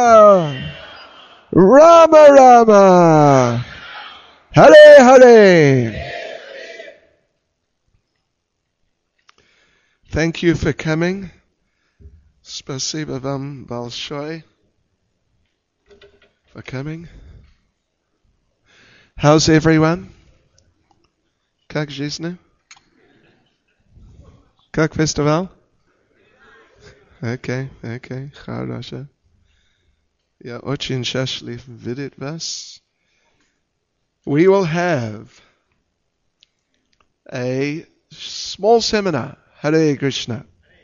Rama, Rama Rama, Hare Hare. Thank you for coming. Spasiba вам большое for coming. How's everyone? Как жизнь? Как фестиваль? Okay, хорошо. Я очень счастлив видеть вас. We will have a small seminar. Hare Krishna.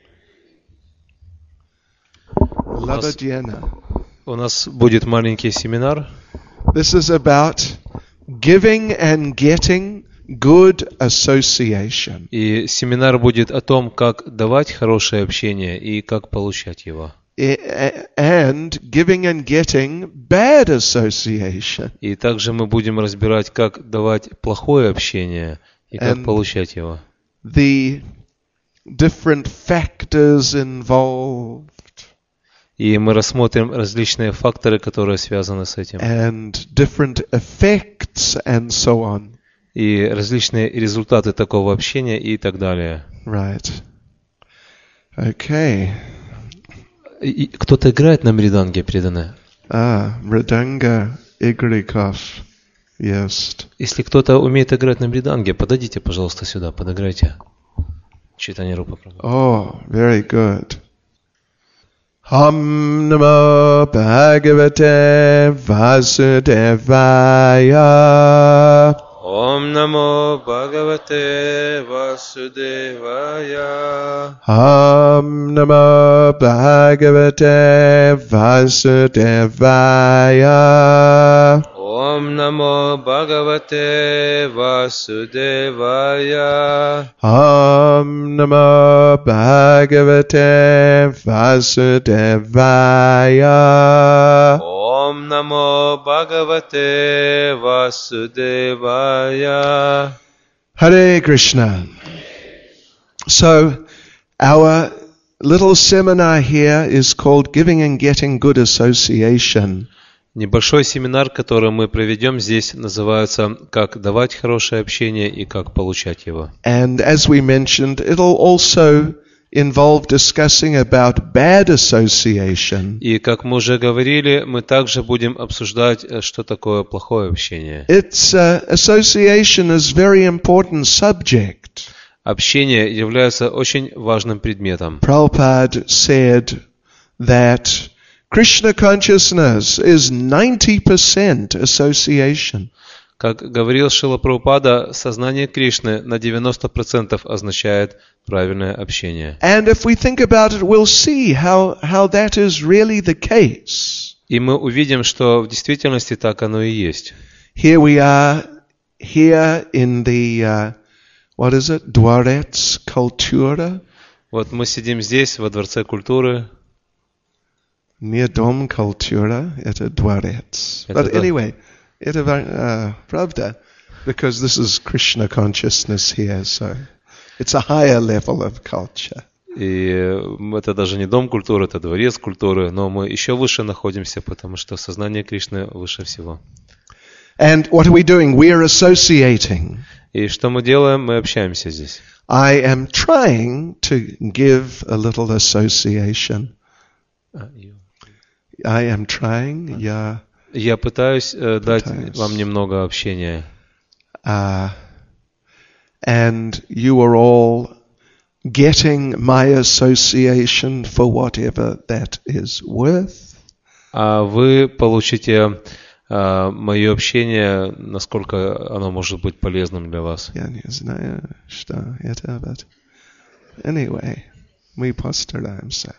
У нас будет маленький семинар. This is about giving and getting good association. И семинар будет о том, как давать хорошее общение и как получать его. And giving and getting bad association. И также мы будем разбирать, как давать плохое общение и как получать его. The different factors involved. И мы рассмотрим различные факторы, которые связаны с этим. And different effects and so on. И различные результаты такого общения и так далее. Right. Okay. И кто-то играет на мриданге, преданные? Мриданга Игориков. Yes. Если кто-то умеет играть на мриданге, подойдите, пожалуйста, сюда, подыграйте. Читание Рупа Прабхупады. Oh, very good. Om Namo Bhagavate Vasudevaya. Om Namo Bhagavate Vasudevaya. Om Namo Bhagavate Vasudevaya. Om Namo Bhagavate Vasudevaya. Om Namo Bhagavate Vasudevaya. Om Namo Bhagavate Vasudevaya. Hare Krishna. So, our little seminar here is called Giving and Getting Good Association. Небольшой семинар, который мы проведем здесь, называется «Как давать хорошее общение и как получать его». And as we mentioned, it'll also involve discussing about bad association. И как мы уже говорили, мы также будем обсуждать, что такое плохое общение. It's association is very important subject. Общение является очень важным предметом. Prabhupada said that Krishna consciousness is 90% association. Как говорил Шрила Прабхупада, сознание Кришны на 90% означает правильное общение. And if we think about it, we'll see how that is really the case. И мы увидим, что в действительности так оно и есть. Here we are, here in the, what is it, Dwarets Kultura? Вот мы сидим здесь, во Дворце культуры. Не Дом Kultura, это Dwarets. But anyway, это правда, because this is Krishna consciousness here, so it's a higher level of culture. И это даже не Дом культуры, это Дворец культуры, но мы еще выше находимся, потому что сознание Кришны выше всего. And what are we doing? We are associating. И что мы делаем? Мы общаемся здесь. I am trying to give a little association. I am trying, Я пытаюсь дать вам немного общения. And you are all getting my association for whatever that is worth. А вы получите мое общение, насколько оно может быть полезным для вас. Я не знаю, что это, but anyway, мы постараемся.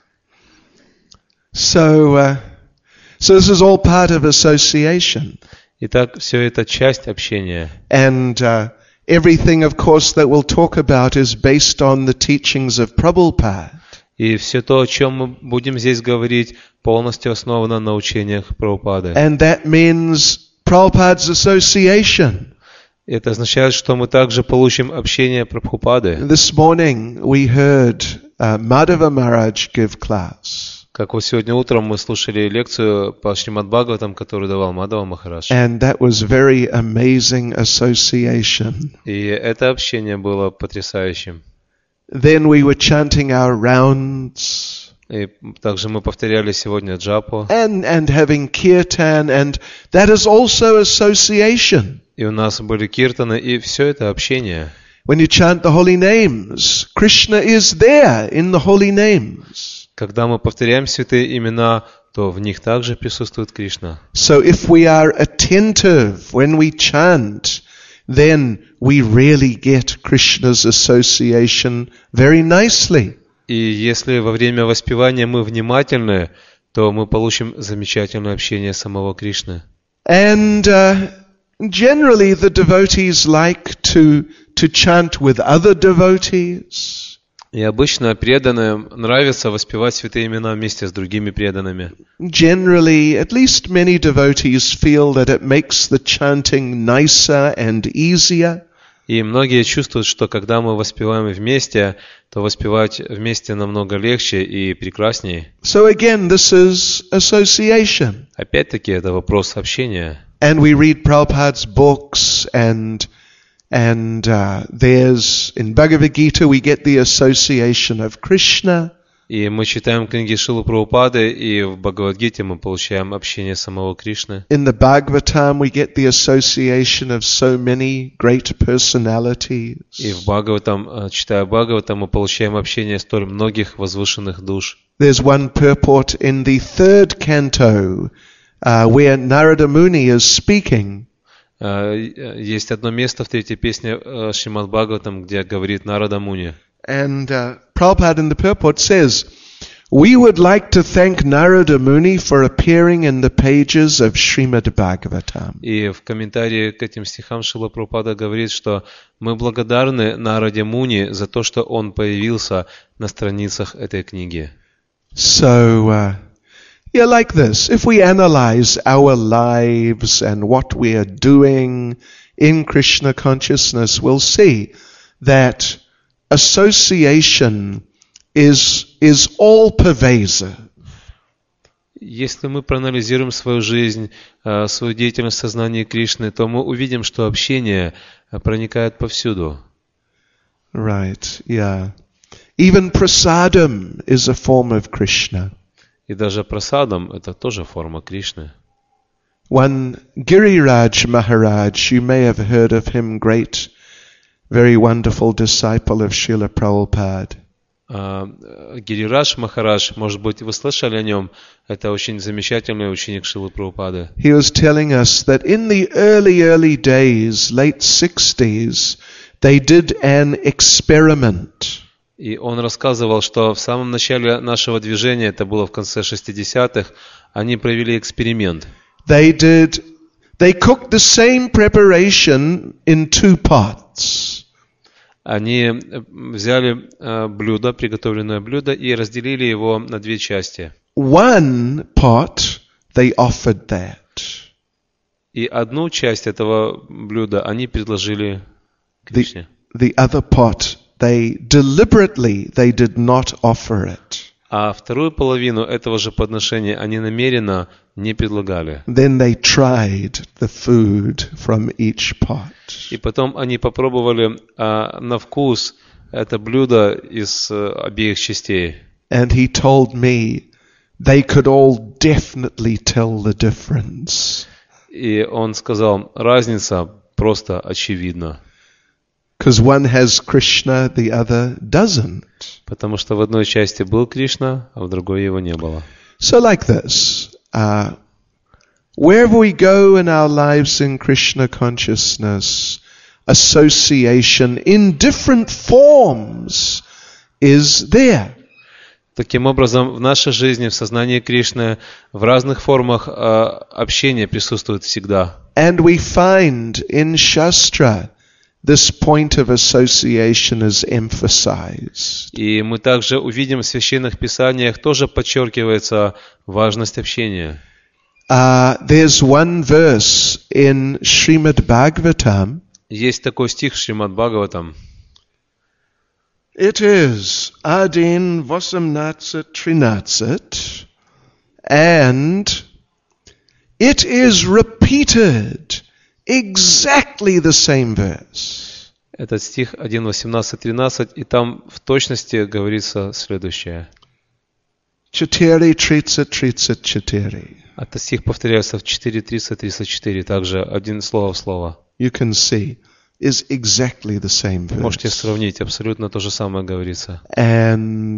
So this is all part of association. Итак, все это часть общения. And everything, of course, that we'll talk about is based on the teachings of Prabhupada. И все то, о чем мы будем здесь говорить, полностью основано на учениях Прабхупады. And that means Prabhupada's association. Это означает, что мы также получим общение Прабхупады. This morning we heard Madhava Maharaj give class. Как вот сегодня утром мы слушали лекцию по Шримад Бхагаватам, которую давал Мадхава Махарадж. And that was very amazing association. И это общение было потрясающим. Then we were chanting our rounds. И также мы повторяли сегодня джапу. And having kirtan, and that is also association. И у нас были киртаны, и все это общение. When you chant the holy names, Krishna is there in the holy names. Когда мы повторяем святые имена, то в них также присутствует Кришна. So if we are attentive when we chant, then we really get Krishna's association very nicely. И если во время воспевания мы внимательны, то мы получим замечательное общение самого Кришны. And generally the devotees like to chant with other devotees. И обычно преданным нравится воспевать святые имена вместе с другими преданными. Generally, at least many devotees feel that it makes the chanting nicer and easier. И многие чувствуют, что когда мы воспеваем вместе, то воспевать вместе намного легче и прекраснее. So again, this is association. Опять-таки, это вопрос общения. And we read Prabhupada's books, and there's, in Bhagavad Gita, we get the association of Krishna. И мы читаем книги Шрилы Прабхупады, и в Бхагавад-гите мы получаем общение самого Кришны. In the Bhagavatam, we get the association of so many great personalities. И в Бхагаватам, читая Бхагаватам, мы получаем общение столь многих возвышенных душ. There's one purport in the third canto where Narada Muni is speaking. Есть одно место в третьей песне Шримад Бхагаватам, где говорит Нарада Муни. And Prabhupada in the purport says, "We would like to thank Narada Muni for appearing in the pages of Srimad Bhagavatam." И в комментарии к этим стихам Шрила Прабхупада говорит, что мы благодарны Нараде Муни за то, что он появился на страницах этой книги. So, yeah, like this. If we analyze our lives and what we are doing in Krishna consciousness, we'll see that association is all-pervasive. Если мы проанализируем свою жизнь, свою деятельность в сознании Кришны, то мы увидим, что общение проникает повсюду. Right, yeah. Even prasadam is a form of Krishna. И даже прасадам это тоже форма Кришны. One Giriraj Maharaj, you may have heard of him, great, very wonderful disciple of Srila Prabhupada. Гирирадж Махарадж, может быть, вы слышали о нем, это очень замечательный ученик Шрилы Прабхупады. He was telling us that in the early days, late 60s, they did an experiment. И он рассказывал, что в самом начале нашего движения, это было в конце 60-х, они провели эксперимент. They cooked the same preparation in two pots. Они взяли блюдо, приготовленное блюдо, и разделили его на две части. One pot they offered that. И одну часть этого блюда они предложили Кришне. The other pot they did not offer it. А вторую половину этого же подношения они намеренно не предлагали. Then they tried the food from each pot. И потом они попробовали на вкус это блюдо из обеих частей. And he told me they could all definitely tell the difference. И он сказал, разница просто очевидна. Because one has Krishna, the other doesn't. Потому что в одной части был Кришна, а в другой его не было. So like this, wherever we go in our lives in Krishna consciousness, association in different forms is there. Таким образом, в нашей жизни, в сознании Кришны, в разных формах общения присутствует всегда. And we find in Shastra this point of association is emphasized. И мы также увидим в священных писаниях тоже подчеркивается важность общения. There's one verse in Srimad Bhagavatam. Есть такой стих в Шримад Бхагаватам. It is Adin Vasamnatsat Trinatsat And it is repeated, exactly the same verse. Этот стих 1:18-13, и там в точности говорится следующее. 4:30-34. Этот стих повторяется в 4:30-34, также один слово в слово. You can see is exactly the same Вы можете verse. сравнить, абсолютно то же самое говорится. And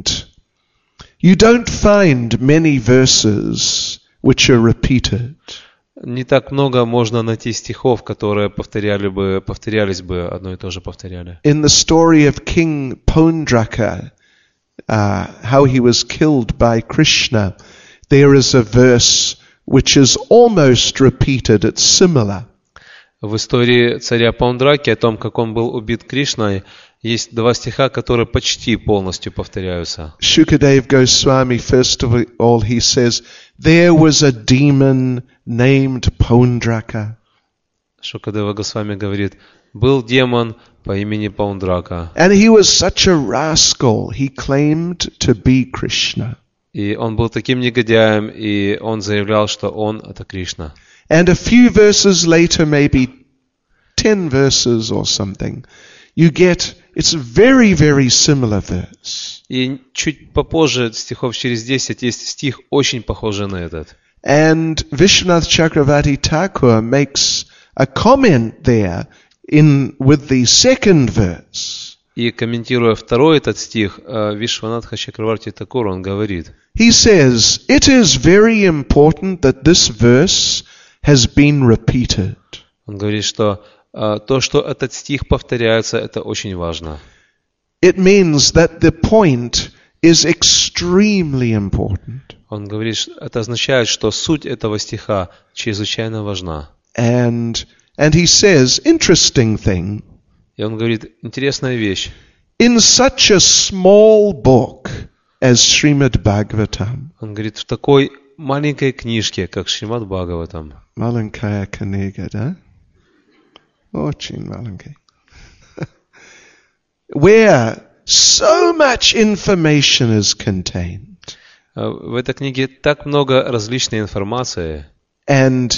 you don't find many verses which are repeated. Не так много можно найти стихов, которые повторялись бы, одно и то же повторяли. In the story of King Pondraka, how he was killed by Krishna, there is a verse which is almost repeated, it's similar. В истории царя Паундраки о том, как он был убит Кришной, есть два стиха, которые почти полностью повторяются. Shukadev Goswami, first of all, he says, there was a demon named Pondraka. Шукадева Госвами говорит, был демон по имени Паундрака, And he was such a rascal, he claimed to be Krishna. и он был таким негодяем, и он заявлял, что он это Кришна. And a few verses later, maybe 10 verses or something, you get, it's a very, very similar verse. И чуть попозже, стихов через 10, есть стих очень похожий на этот. And Vishwanath Chakravarti Thakur makes a comment there with the second verse. И комментируя второй этот стих, Вишванатха Чакраварти Такур, он говорит, He says, it is very important that this verse has been repeated. он говорит, что то, что этот стих повторяется, это очень важно. It means that the point is extremely important. Он говорит, это означает, что суть этого стиха чрезвычайно важна. And he says, interesting thing, И он говорит, интересная вещь. in such a small book as Srimad Bhagavatam, Он говорит, в такой маленькой книжке, как Шримад Бхагаватам, Malankaya Kaniga, да? Очень маленький. Where so much information is contained. в этой книге так много различной информации. And,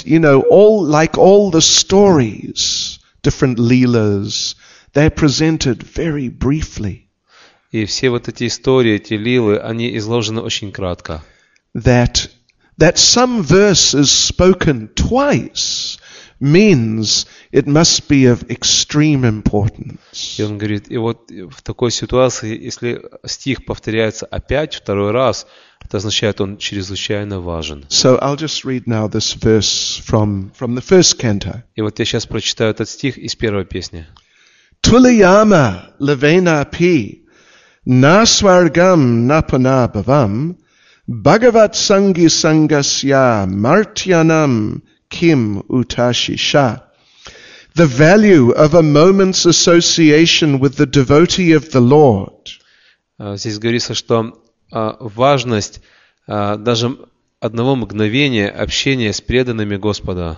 all the stories, different leelas, they're presented very briefly. И все вот эти истории, эти лилы, они изложены очень кратко. That some verse is spoken twice means it must be of extreme importance. И он говорит, и вот в такой ситуации, если стих повторяется опять, второй раз, это означает, он чрезвычайно важен. So I'll just read now this verse from the first canto. И вот я сейчас прочитаю этот стих из первой песни. Tuliyama levena pi naswargam napana bhavam bhagavat sangi sangasya martyanam kim utashisha. The value of a moment's association with the devotee of the Lord. Здесь говорится, что важность даже одного мгновения общения с преданными Господа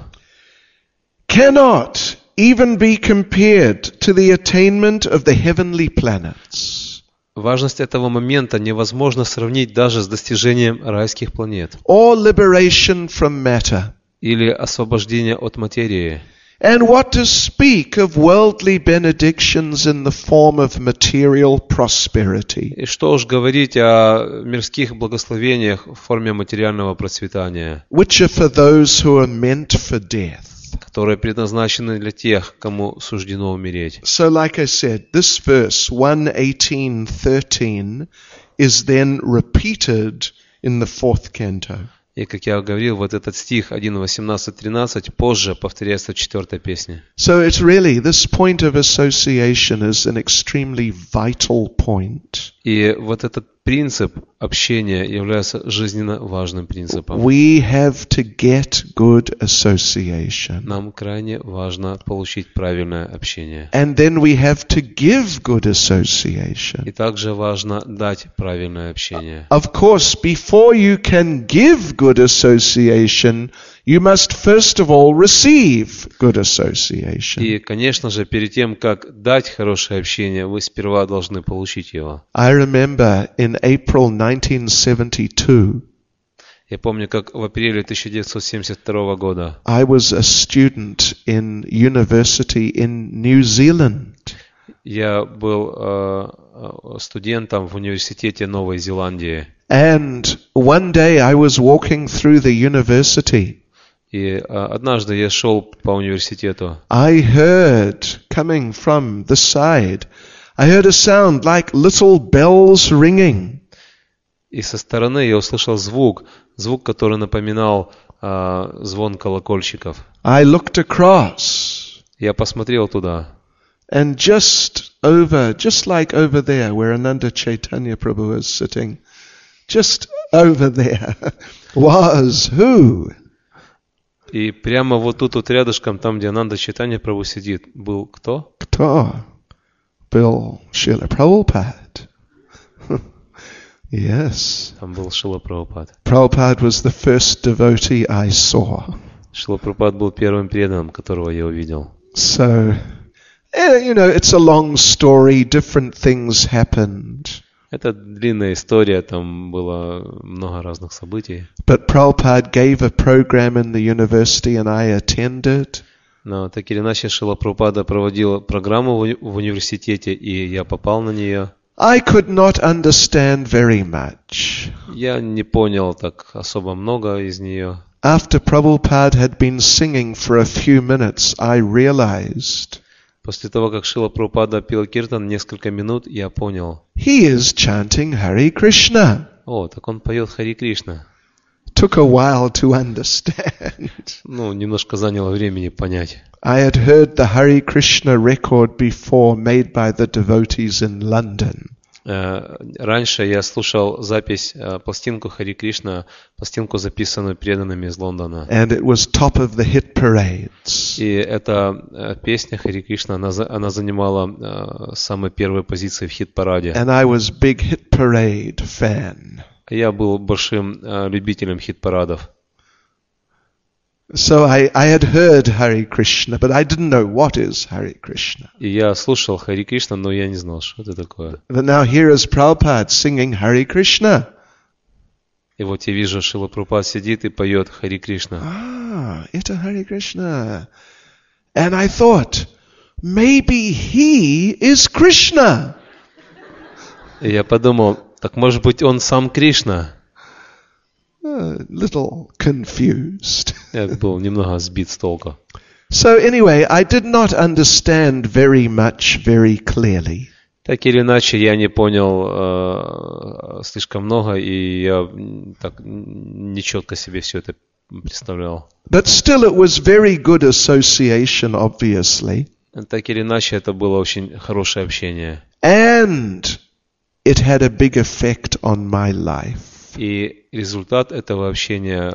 Cannot even be compared to the attainment of the heavenly planets. Важность этого момента невозможно сравнить даже с достижением райских планет Or liberation from matter. или освобождение от материи. And what to speak of worldly benedictions in the form of material prosperity. И что уж говорить о мирских благословениях в форме материального процветания, Which are for those who are meant for death. которые предназначены для тех, кому суждено умереть. So like I said, this verse 1:18-13 is then repeated in the fourth canto. И, как я говорил, вот этот стих 1:18-13 позже повторяется в 4-й песне. So it's really, this point of association is an extremely vital point. И вот этот принцип общения является жизненно важным принципом. We have to get good association. Нам крайне важно получить правильное общение. And then we have to give good association. И также важно дать правильное общение. Of course, before you can give good association, you must first of all receive good association. И, конечно же, перед тем, как дать хорошее общение, вы сперва должны получить его. I remember in April 1972, Я помню, как в апреле 1972 года I was a student in university in New Zealand. я был студентом в университете Новой Зеландии. And one day I was walking through the university. И однажды я шел по университету. I heard coming from the side, I heard a sound like little bells ringing. И со стороны я услышал звук, который напоминал звон колокольчиков. I looked across. Я посмотрел туда. And just like over there where Ananda Chaitanya Prabhu is sitting, just over there was who? И прямо вот тут вот рядышком, там, где Ананда Чайтанья Прабху сидит, был кто? Кто? Был Шрила Prabhupada. Yes. Там был Шрила Прабхупад. Prabhupada was the first devotee I saw. Шрила Прабхупад был первым преданным, которого я увидел. So, it's a long story, different things happened. Это длинная история, там было много разных событий. But Prabhupada gave a program in the university and I attended. Но так или иначе Шрила Прабхупада проводила программу в университете, и я попал на нее. I could not understand very much. Я не понял так особо много из нее. After Prabhupada had been singing for a few minutes, I realized После того, как Шрила Прабхупада пел киртан несколько минут, я понял. he is chanting Hare Krishna. О, так он поет Хари Кришна. Took a while to understand. Немножко заняло времени понять. I had heard the Hare Krishna record before made by the devotees in London. Раньше я слушал запись, пластинку Хари Кришна, пластинку, записанную преданными из Лондона. And it was top of the hit parades. И эта песня Хари Кришна, она занимала самые первые позиции в хит-параде. And I was big hit parade fan. Я был большим любителем хит-парадов. So I had heard Hare Krishna, but I didn't know what is Hare Krishna. И я слушал Хари Кришна, но я не знал, что это такое. But now here is Prabhupada singing Hare Krishna. И вот я вижу, Шрила Прабхупад сидит и поет Хари Кришна. It's Hare Krishna. And I thought, maybe he is Krishna. И я подумал, так может быть он сам Кришна? A little confused. Я был немного сбит с толку. So anyway, I did not understand very much very clearly. Так или иначе, я не понял слишком много, и я так нечетко себе все это представлял. But still it was very good association, obviously. Так или иначе, это было очень хорошее общение. And it had a big effect on my life. И результат этого общения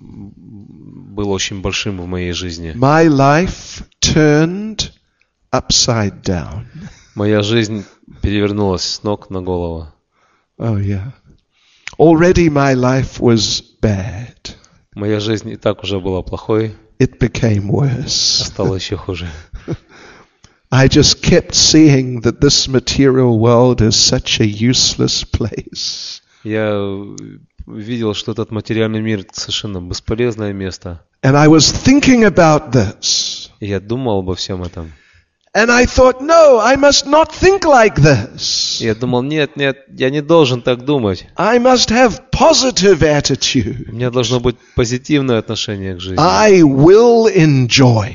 был очень большим в моей жизни. My life turned upside down. Моя жизнь перевернулась с ног на голову. Oh yeah. Already my life was bad. Моя жизнь и так уже была плохой. It became worse. Стало еще хуже. I just kept seeing that this material world is such a useless place. Я видел, что этот материальный мир совершенно бесполезное место. And I was thinking about this. И я думал обо всем этом. And I thought, no, I must not think like this. И я думал, нет, я не должен так думать. I must have positive attitude. У меня должно быть позитивное отношение к жизни. I will enjoy.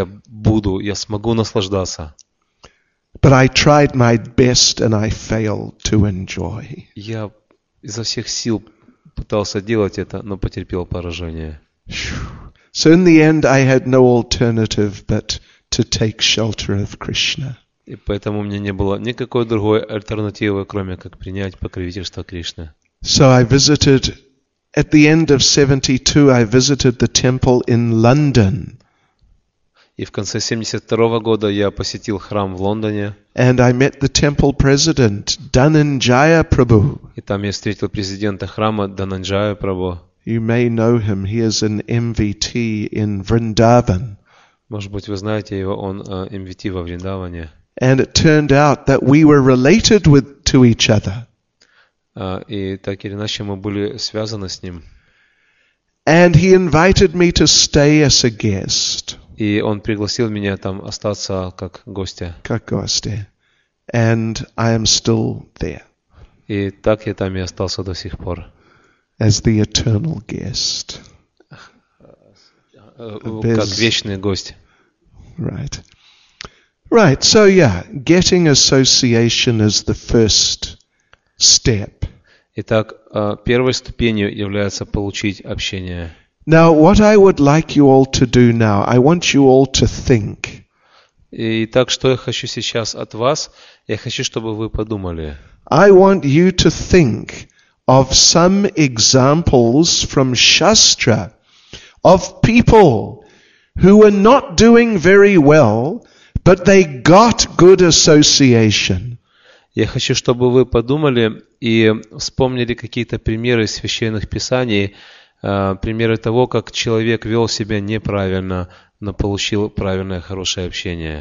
Я смогу наслаждаться. But I tried my best and I failed to enjoy. Я изо всех сил пытался делать это, но потерпел поражение. So in the end I had no alternative but to take shelter of Krishna. И поэтому у меня не было никакой другой альтернативы, кроме как принять покровительство Кришны. So I visited, at the end of 72, I visited the temple in London. И в конце 72 года я посетил храм в Лондоне. And I met the temple president, Dhananjaya Prabhu. И там я встретил президента храма Дhananjaya Прабху. You may know him. He is an MVT in Vrindavan. Может быть, вы знаете его, он MVT во Вриндаване. And it turned out that we were related to each other. И так или иначе мы были связаны с ним. And he invited me to stay as a guest. И он пригласил меня там остаться как гостя. Как гостя. And I am still there. И так я там и остался до сих пор. As the eternal guest. Как вечный гость. Right. Right, so yeah, getting association is the first step. Итак, первой ступенью является получить общение. Now, what I would like you all to do now, I want you all to think. Итак, что я хочу сейчас от вас? Я хочу, чтобы вы подумали. I want you to think of some examples from Shastra of people who were not doing very well, but they got good association. Я хочу, чтобы вы подумали и вспомнили какие-то примеры из священных писаний, примеры того, как человек вел себя неправильно, но получил правильное, хорошее общение.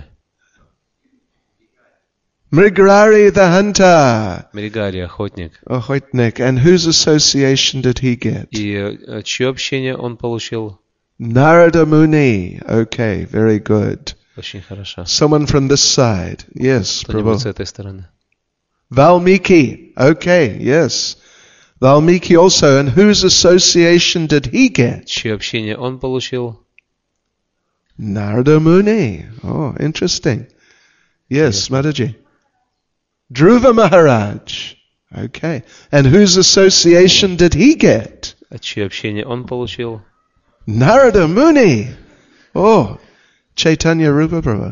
Mrigarari the hunter. Мригари, охотник. Охотник. And whose association did he get? И чье общение он получил? Narada Muni. Okay, very good. Очень хорошо. Someone from this side. Yes, Кто-нибудь с Prabhu. этой стороны? Valmiki. Okay, yes. Valmiki also. And whose association did he get? Чье общение он получил? Narada Muni. Oh, interesting. Yes, Mataji. Dhruva Maharaj. Okay. And whose association did he get? А чье общение он получил? Narada Muni. Oh, Chaitanya Rupa Prabhu.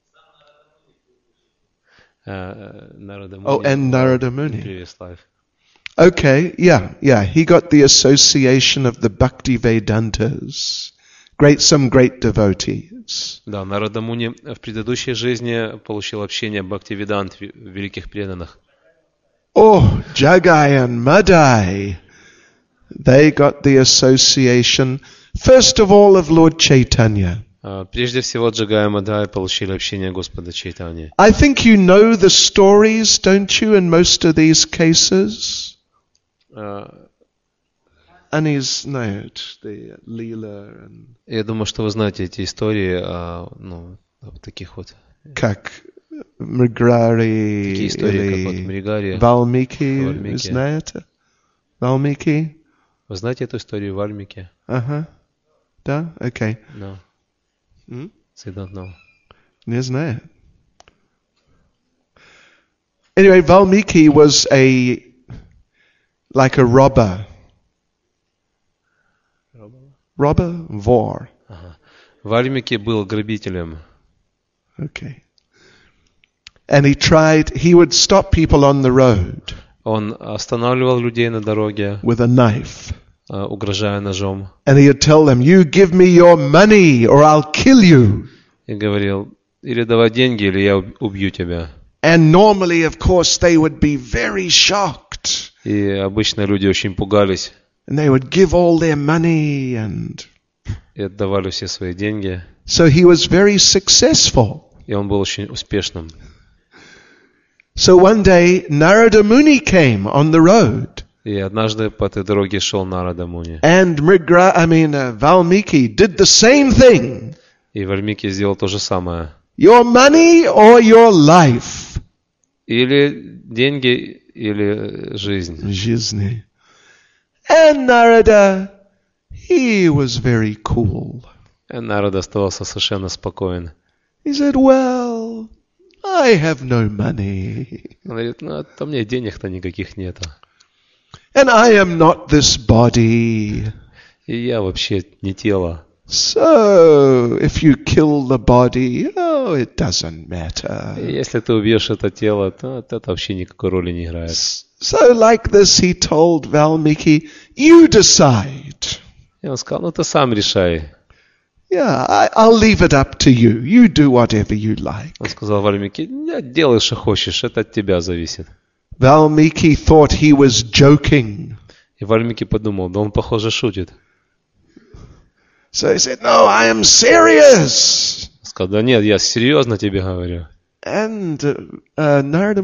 Нарада Муни. Oh, and Narada Muni. Previous life. Okay, yeah. He got the association of the Bhakti Vedantas. Some great devotees. Да, Нарада Муни в предыдущей жизни получил общение Бхактивидант, великих преданных. Oh, Jagai and Madai. They got the association, first of all, of Lord Chaitanya. Прежде всего, Джагай и Мадай получили общение Господа Чайтаньи. I think you know the stories, don't you, in most of these cases? Anis знают, the Leela and... Я думаю, что вы знаете эти истории, таких вот. Как Mrigarari, Такие истории, как вот Мригари, Valmiki, знаете? Valmiki? Вы знаете эту историю Вальмики? Ага. Да? Okay. No. I don't know. Не знаю. Anyway, Valmiki was like a robber. Robber? Vor. Вальмики был грабителем. Okay. And he would stop people on the road. Он останавливал людей на дороге, with a knife. Угрожая ножом. And he would tell them, you give me your money or I'll kill you. И говорил, или давай деньги, или я убью тебя. And normally, of course, they would be very shocked. И обычно люди очень пугались. And they would give all their money and... И отдавали все свои деньги. So he was very successful. И он был очень успешным. So one day, Narada Muni came on the road. И однажды по этой дороге шел Нарада Муни. And Valmiki did the same thing. И Вальмики сделал то же самое. Your money or your life? Или деньги, или жизнь. Жизнь. And Narada, he was very cool. И Нарада оставался совершенно спокоен. He said, well, I have no money. Он говорит, у меня денег-то никаких нету. And I am not this body. И я вообще не тело. So, if you kill the body, it doesn't matter. И если ты убьешь это тело, то это вообще никакой роли не играет. So, like this, he told Valmiki, you decide. И он сказал, ты сам решай. Yeah, I'll leave it up to you. You do whatever you like. Он сказал Вальмики, делай, что хочешь, это от тебя зависит. Valmiki thought he was joking. И Вальмики подумал, да он, похоже, шутит. So he said, no, I am serious. Сказал, да нет, я серьезно тебе говорю. And Narada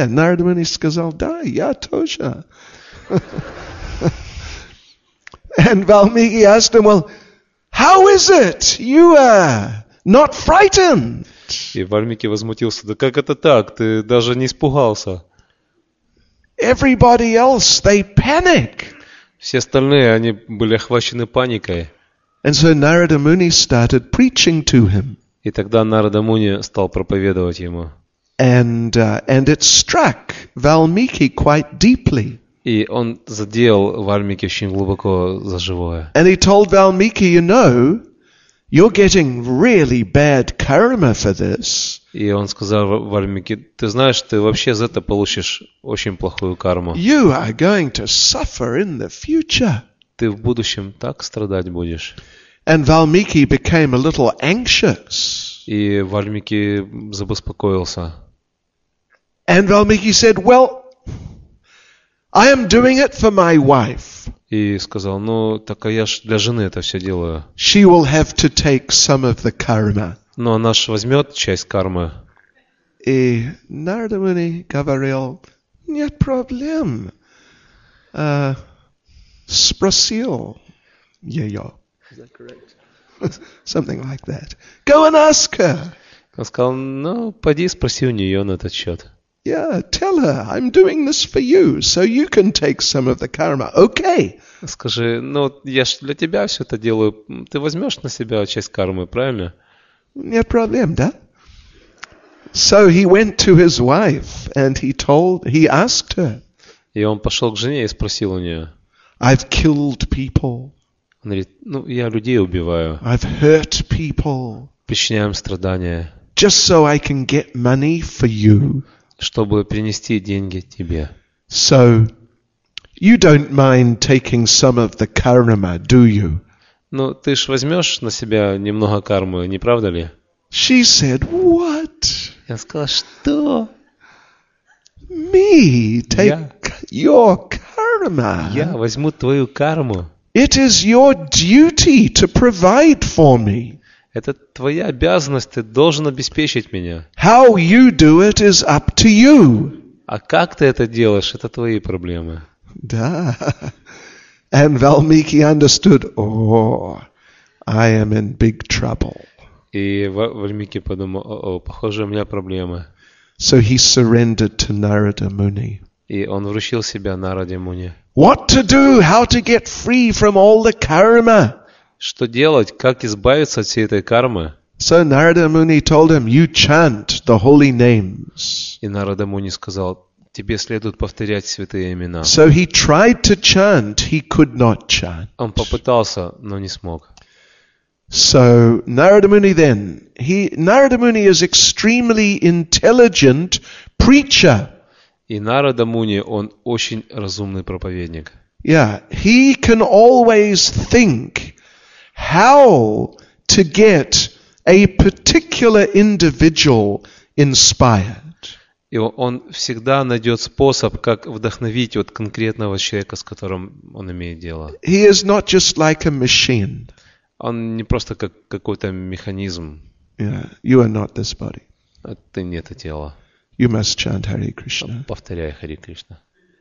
Muni сказал, да, я тоже. And Valmiki asked him, well, how is it you are not frightened? И Вальмики возмутился: да как это так? Ты даже не испугался. Everybody else, they panic. Все остальные, они были охвачены паникой. And so Narada Muni started preaching to him. И тогда Нарада Муни стал проповедовать ему. And it struck Valmiki quite deeply. И он задел Вальмики очень глубоко за живое. And he told Valmiki, you know, you're getting really bad karma for this. И он сказал Вальмики: ты знаешь, ты вообще за это получишь очень плохую карму. You are going to suffer in the future. Ты в будущем так страдать будешь. And Valmiki became a little anxious. И Вальмики забеспокоился. And Valmiki said, well, I am doing it for my wife. И сказал: ну, так я ж для жены это все делаю. She will have to take some of the karma. Но она ж возьмет часть кармы. И Нарада Муни говорил: нет проблем. Спросил ее. Is that correct? Something like that. Go and ask her. Он сказал: ну, пойди спроси у нее на этот счет. Yeah, tell her, I'm doing this for you, so you can take some of the karma. Okay. Скажи: ну, я ж для тебя все это делаю. Ты возьмешь на себя часть кармы, правильно? Нет проблем, да? So he went to his wife and he asked her. И он пошел к жене и спросил у нее. I've killed people. Он говорит: ну, я людей убиваю. I've hurt people. Причиняю им страдания. Just so I can get money for you. Чтобы принести деньги тебе. So, you don't mind taking some of the karma, do you? Ну, ты ж возьмешь на себя немного кармы, не правда ли? She said, what? Я сказал: что? Me take your karma? Я возьму твою карму. It is your duty to provide for me. Это твоя обязанность, ты должен обеспечить меня. How you do it is up to you. А как ты это делаешь, это твои проблемы. Да. And Valmiki understood, oh, I am in big trouble. И Вальмики подумал: похоже, у меня проблемы. So he surrendered to Narada Muni. И он вручил себя Нараде Муни. What to do? How to get free from all the karma? Что делать? Как избавиться от всей этой кармы? So Narada Muni told him, you chant the holy names. И Нарада Муни сказал: тебе следует повторять святые имена. So he tried to chant, he could not chant. Он попытался, но не смог. So Narada Muni Narada Muni is extremely intelligent preacher. И Нарада Муни, он очень разумный проповедник. Yeah, he can always think how to get a particular individual inspired. И он всегда найдет способ, как вдохновить вот конкретного человека, с которым он имеет дело. He is not just like a machine. Он не просто как какой-то механизм. Yeah, you are not this body. А ты не это тело. You must chant Hare Krishna. Повторяй Харе Кришна.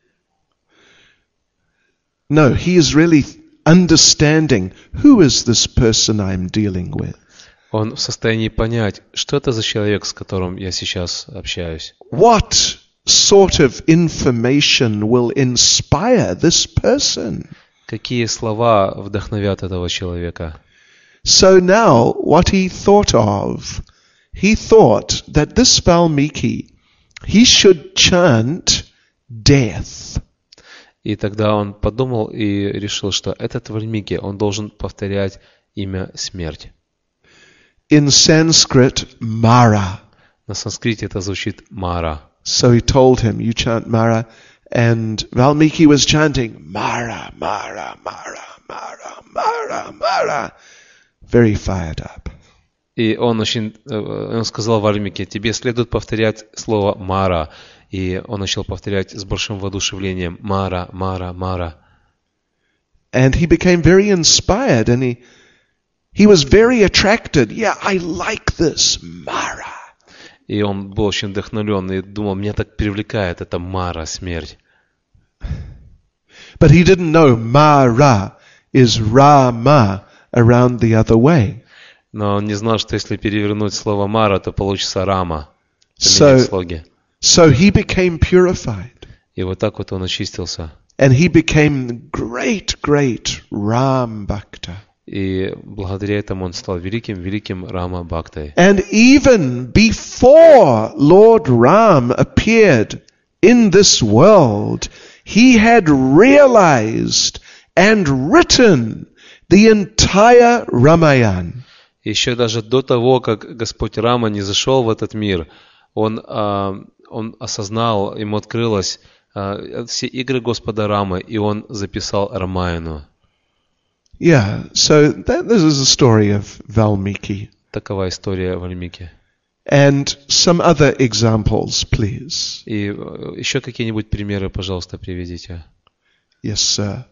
No, he is really understanding who is this person I'm dealing with. Он в состоянии понять, что это за человек, с которым я сейчас общаюсь. What sort of information will inspire this person? Какие слова вдохновят этого человека? So now, what he thought that this Valmiki, he should chant death. И тогда он подумал и решил, что этот Вальмики, он должен повторять имя смерть. In Sanskrit, Mara. На санскрите это звучит Мара. So he told him, you chant Mara. And Valmiki was chanting, Mara, Mara, Mara, Mara, Mara, Mara. Very fired up. И он сказал Вальмики: тебе следует повторять слово Мара. И он начал повторять с большим воодушевлением: Мара, Мара, Мара. And he became very inspired and he was very attracted. Yeah, I like this, Mara. И он был очень вдохновлен и думал: меня так привлекает эта Мара, смерть. But he didn't know Mara is Rama around the other way. Но он не знал, что если перевернуть слово Мара, то получится Рама. So, Поменять слоги. so he became purified. И вот так вот он очистился. And he became great, great Ram Bhakta. И благодаря этому он стал великим Рама Бхактой. And even before Lord Ram appeared in this world, he had realized and written the entire Ramayana. Еще даже до того, как Господь Рама не зашел в этот мир, он осознал, ему открылось все игры Господа Рамы, и он записал Рамаяну. Yeah, so this is a story of Valmiki. Такова история Вальмики. And some other examples, please. И еще какие-нибудь примеры, пожалуйста, приведите. Yes, sir.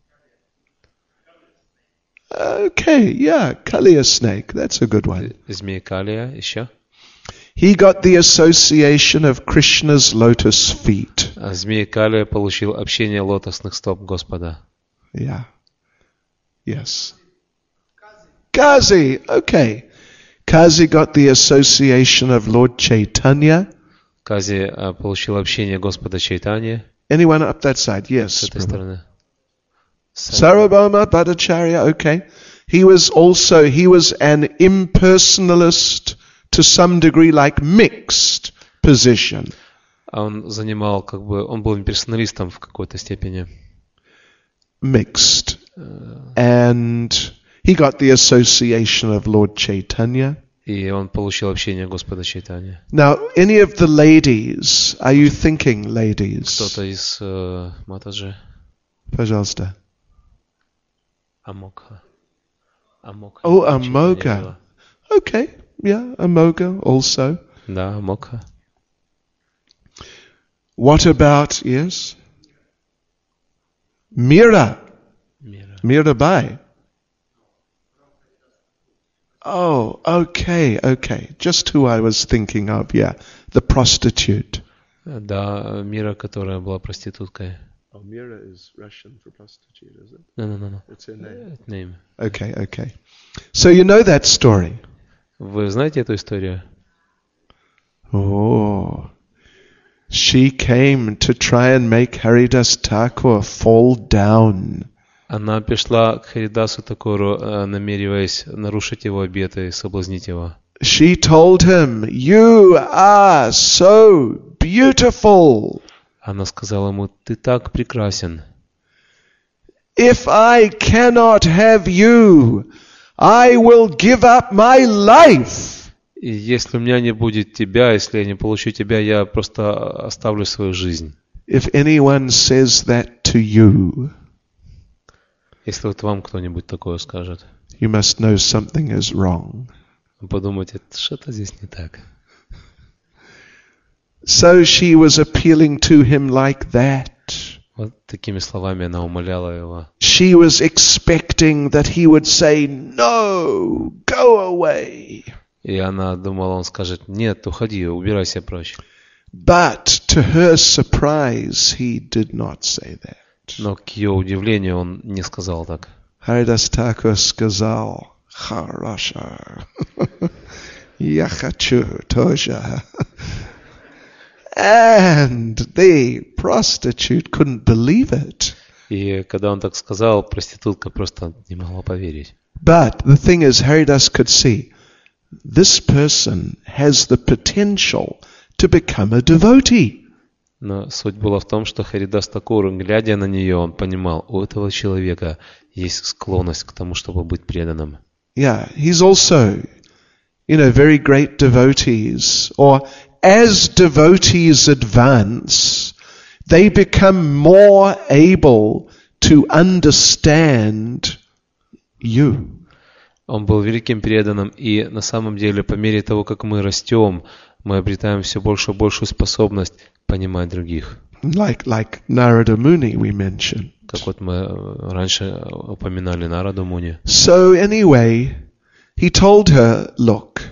Okay, yeah, Kaliya snake, that's a good one. Змей Калия, еще? He got the association of Krishna's lotus feet. Змей Калия получил общение лотосных стоп Господа. Yeah. Yes. Kazi, okay. Kazi got the association of Lord Chaitanya. Кази получил общение Господа Чайтаньи. Anyone up that side? Yes. С этой стороны. Sarvabhauma Bhattacharya, okay. He was an impersonalist to some degree, like mixed position. Он занимал, он был имперсоналистом в какой-то степени. Mixed. And he got the association of Lord Chaitanya. И он получил общение Господа Чайтаньи. Now, any of the ladies, are you thinking, ladies? Кто-то из Матаджи? Пожалуйста. Амокха. Oh, Amoga. Okay, yeah, Amoga also. Да, Амокха. What about, yes? Mirabai. Oh, okay. Just who I was thinking of, yeah. The prostitute. Да, Мира, которая была проституткой. Oh, Mira is Russian for prostitute, is it? No. It's her name. Name. Okay. So you know that story? Вы знаете эту историю? Oh. She came to try and make Haridas Thakur fall down. Она пришла к Харидасу Такуру, намереваясь нарушить его обеты и соблазнить его. She told him, "You are so beautiful. Она сказала ему: ты так прекрасен. If I cannot have you, I will give up my life." И если у меня не будет тебя, если я не получу тебя, я просто оставлю свою жизнь. If anyone says that to you, если вот вам кто-нибудь такое скажет, you must know something is wrong. Подумайте, что-то здесь не так. So she was appealing to him like that. Вот такими словами она умоляла его. She was expecting that he would say, "No, go away." И она думала, он скажет: нет, уходи, убирайся прочь. But to her surprise, he did not say that. Но к ее удивлению он не сказал так. Haridas Thakur сказал: "Хорошо, я хочу тоже." And the prostitute couldn't believe it. И когда он так сказал, проститутка просто не могла поверить. But the thing is, Haridas could see, this person has the potential to become a devotee. Но суть была в том, что Харидас Такур, глядя на нее, он понимал, у этого человека есть склонность к тому, чтобы быть преданным. Yeah, he's also, very great devotees, or as devotees advance, they become more able to understand you. Он был великим преданным, и на самом деле, по мере того, как мы растем, мы обретаем все большую и большую способность понимать других. Like Narada Muni we mentioned. Как вот мы раньше упоминали Нараду Муни. So anyway, he told her, "Look,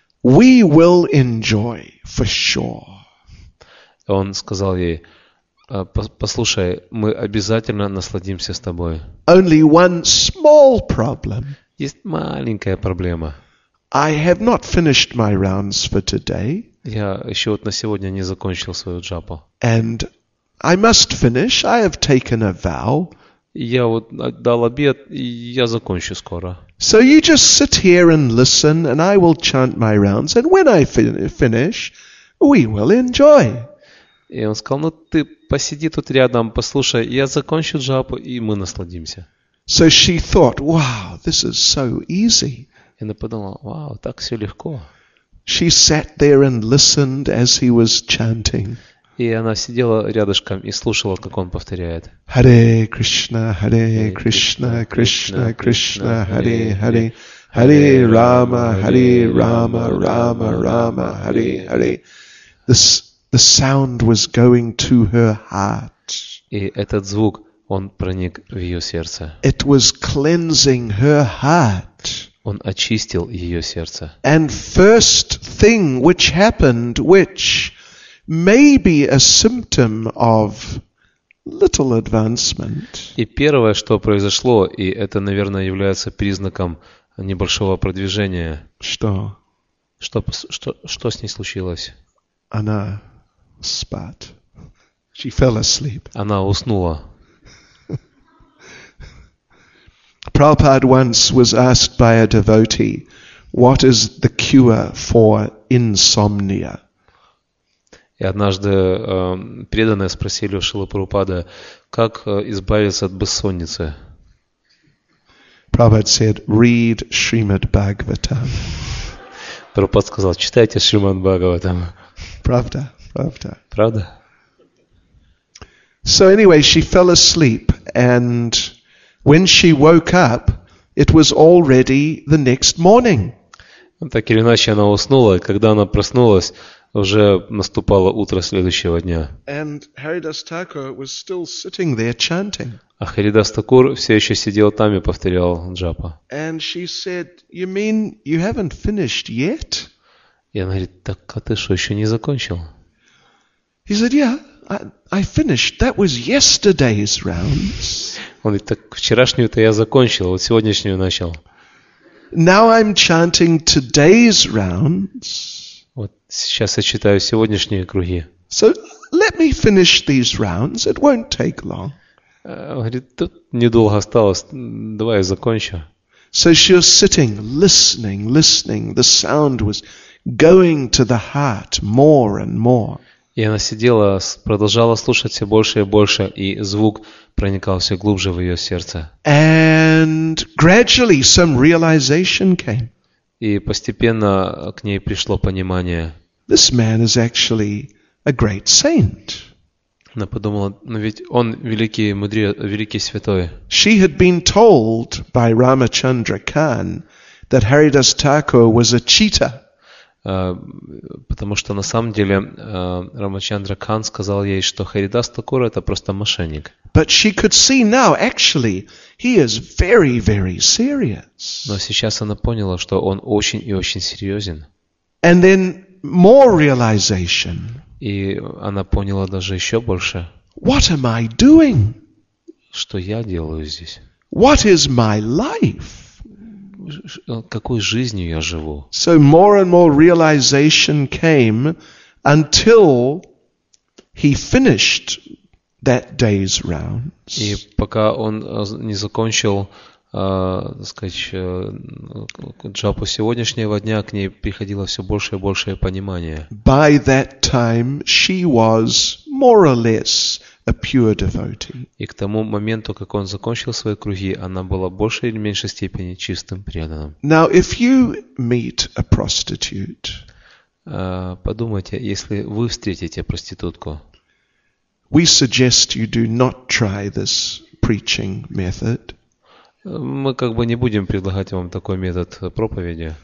we will enjoy for sure." Он сказал ей: послушай, мы обязательно насладимся с тобой. Only one small problem. Есть маленькая проблема. I have not finished my rounds for today. Я еще вот на сегодня не закончил свою джапу. And I must finish. I have taken a vow. Я вот дал обет, и я закончу скоро. So you just sit here and listen, and I will chant my rounds. And when I finish, we will enjoy. И он сказал, ну ты посиди тут рядом, послушай, я закончу джапу, и мы насладимся. So she thought, wow, this is so easy. И она подумала, вау, так все легко. She sat there and listened as he was chanting. И она сидела рядышком и слушала, как он повторяет. Hare Krishna, Krishna, Krishna, Hare Hare. Hare Rama, Rama, Rama, Hare Hare. The sound was going to her heart. И этот звук, он проник в ее сердце. It was cleansing her heart. Он очистил ее сердце. And first thing which happened, which may be a symptom of little advancement. И первое, что произошло, и это, наверное, является признаком небольшого продвижения. Что? Что с ней случилось? Она спит. She fell asleep. Она уснула. Prabhupada once was asked by a devotee, what is the cure for insomnia? И однажды преданные спросили у Шрилы Прабхупады, как избавиться от бессонницы. Prabhupada said, read Srimad Bhagavatam. Прабхупада сказал, читайте Шримад Бхагаватам. Pravda. Правда? So anyway, she fell asleep, and when she woke up, it was already the next morning. Так или иначе она уснула, и когда она проснулась, уже наступало утро следующего дня. And Haridas Thakur was still sitting there chanting. А Харидас Такур все еще сидел там и повторял джапа. And she said, you mean you haven't finished yet? И она говорит, так а ты что, еще не закончил? He said, yeah, I finished. That was yesterday's rounds. Он говорит, так вчерашнюю-то я закончил, вот сегодняшнюю начал. Now I'm chanting today's rounds. Вот сейчас я читаю сегодняшние круги. So let me finish these rounds. It won't take long. Он говорит, тут недолго осталось, давай я закончу. So she was sitting, listening. The sound was going to the heart more and more. И она сидела, продолжала слушать все больше и больше, и звук проникал все глубже в ее сердце. And gradually some realization came. И постепенно к ней пришло понимание. This man is actually a great saint. Она подумала, ну ведь он великий мудрец, великий святой. She had been told by Ramachandra Khan that Haridas Thakur was a cheater. Потому что на самом деле Рамачандра Кхан сказал ей, что Харидас Такур это просто мошенник. But she could see now, actually, he is very, very serious. Но сейчас она поняла, что он очень и очень серьезен. And then more realization. И она поняла даже еще больше. What am I doing? Что я делаю здесь? What is my life? Какой жизнью я живу? So more and more realization came until he finished that day's rounds. И пока он не закончил, так сказать, джапу сегодняшнего дня, к ней приходило все больше и больше понимания. By that time she was more or less a pure devotee. И к тому моменту, как он закончил свои круги, она была в большей или меньшей степени чистым преданным. Now, if you meet a prostitute, подумайте, если вы встретите проститутку, we suggest you do not try this preaching method. Мы как бы не будем предлагать вам такой метод проповеди,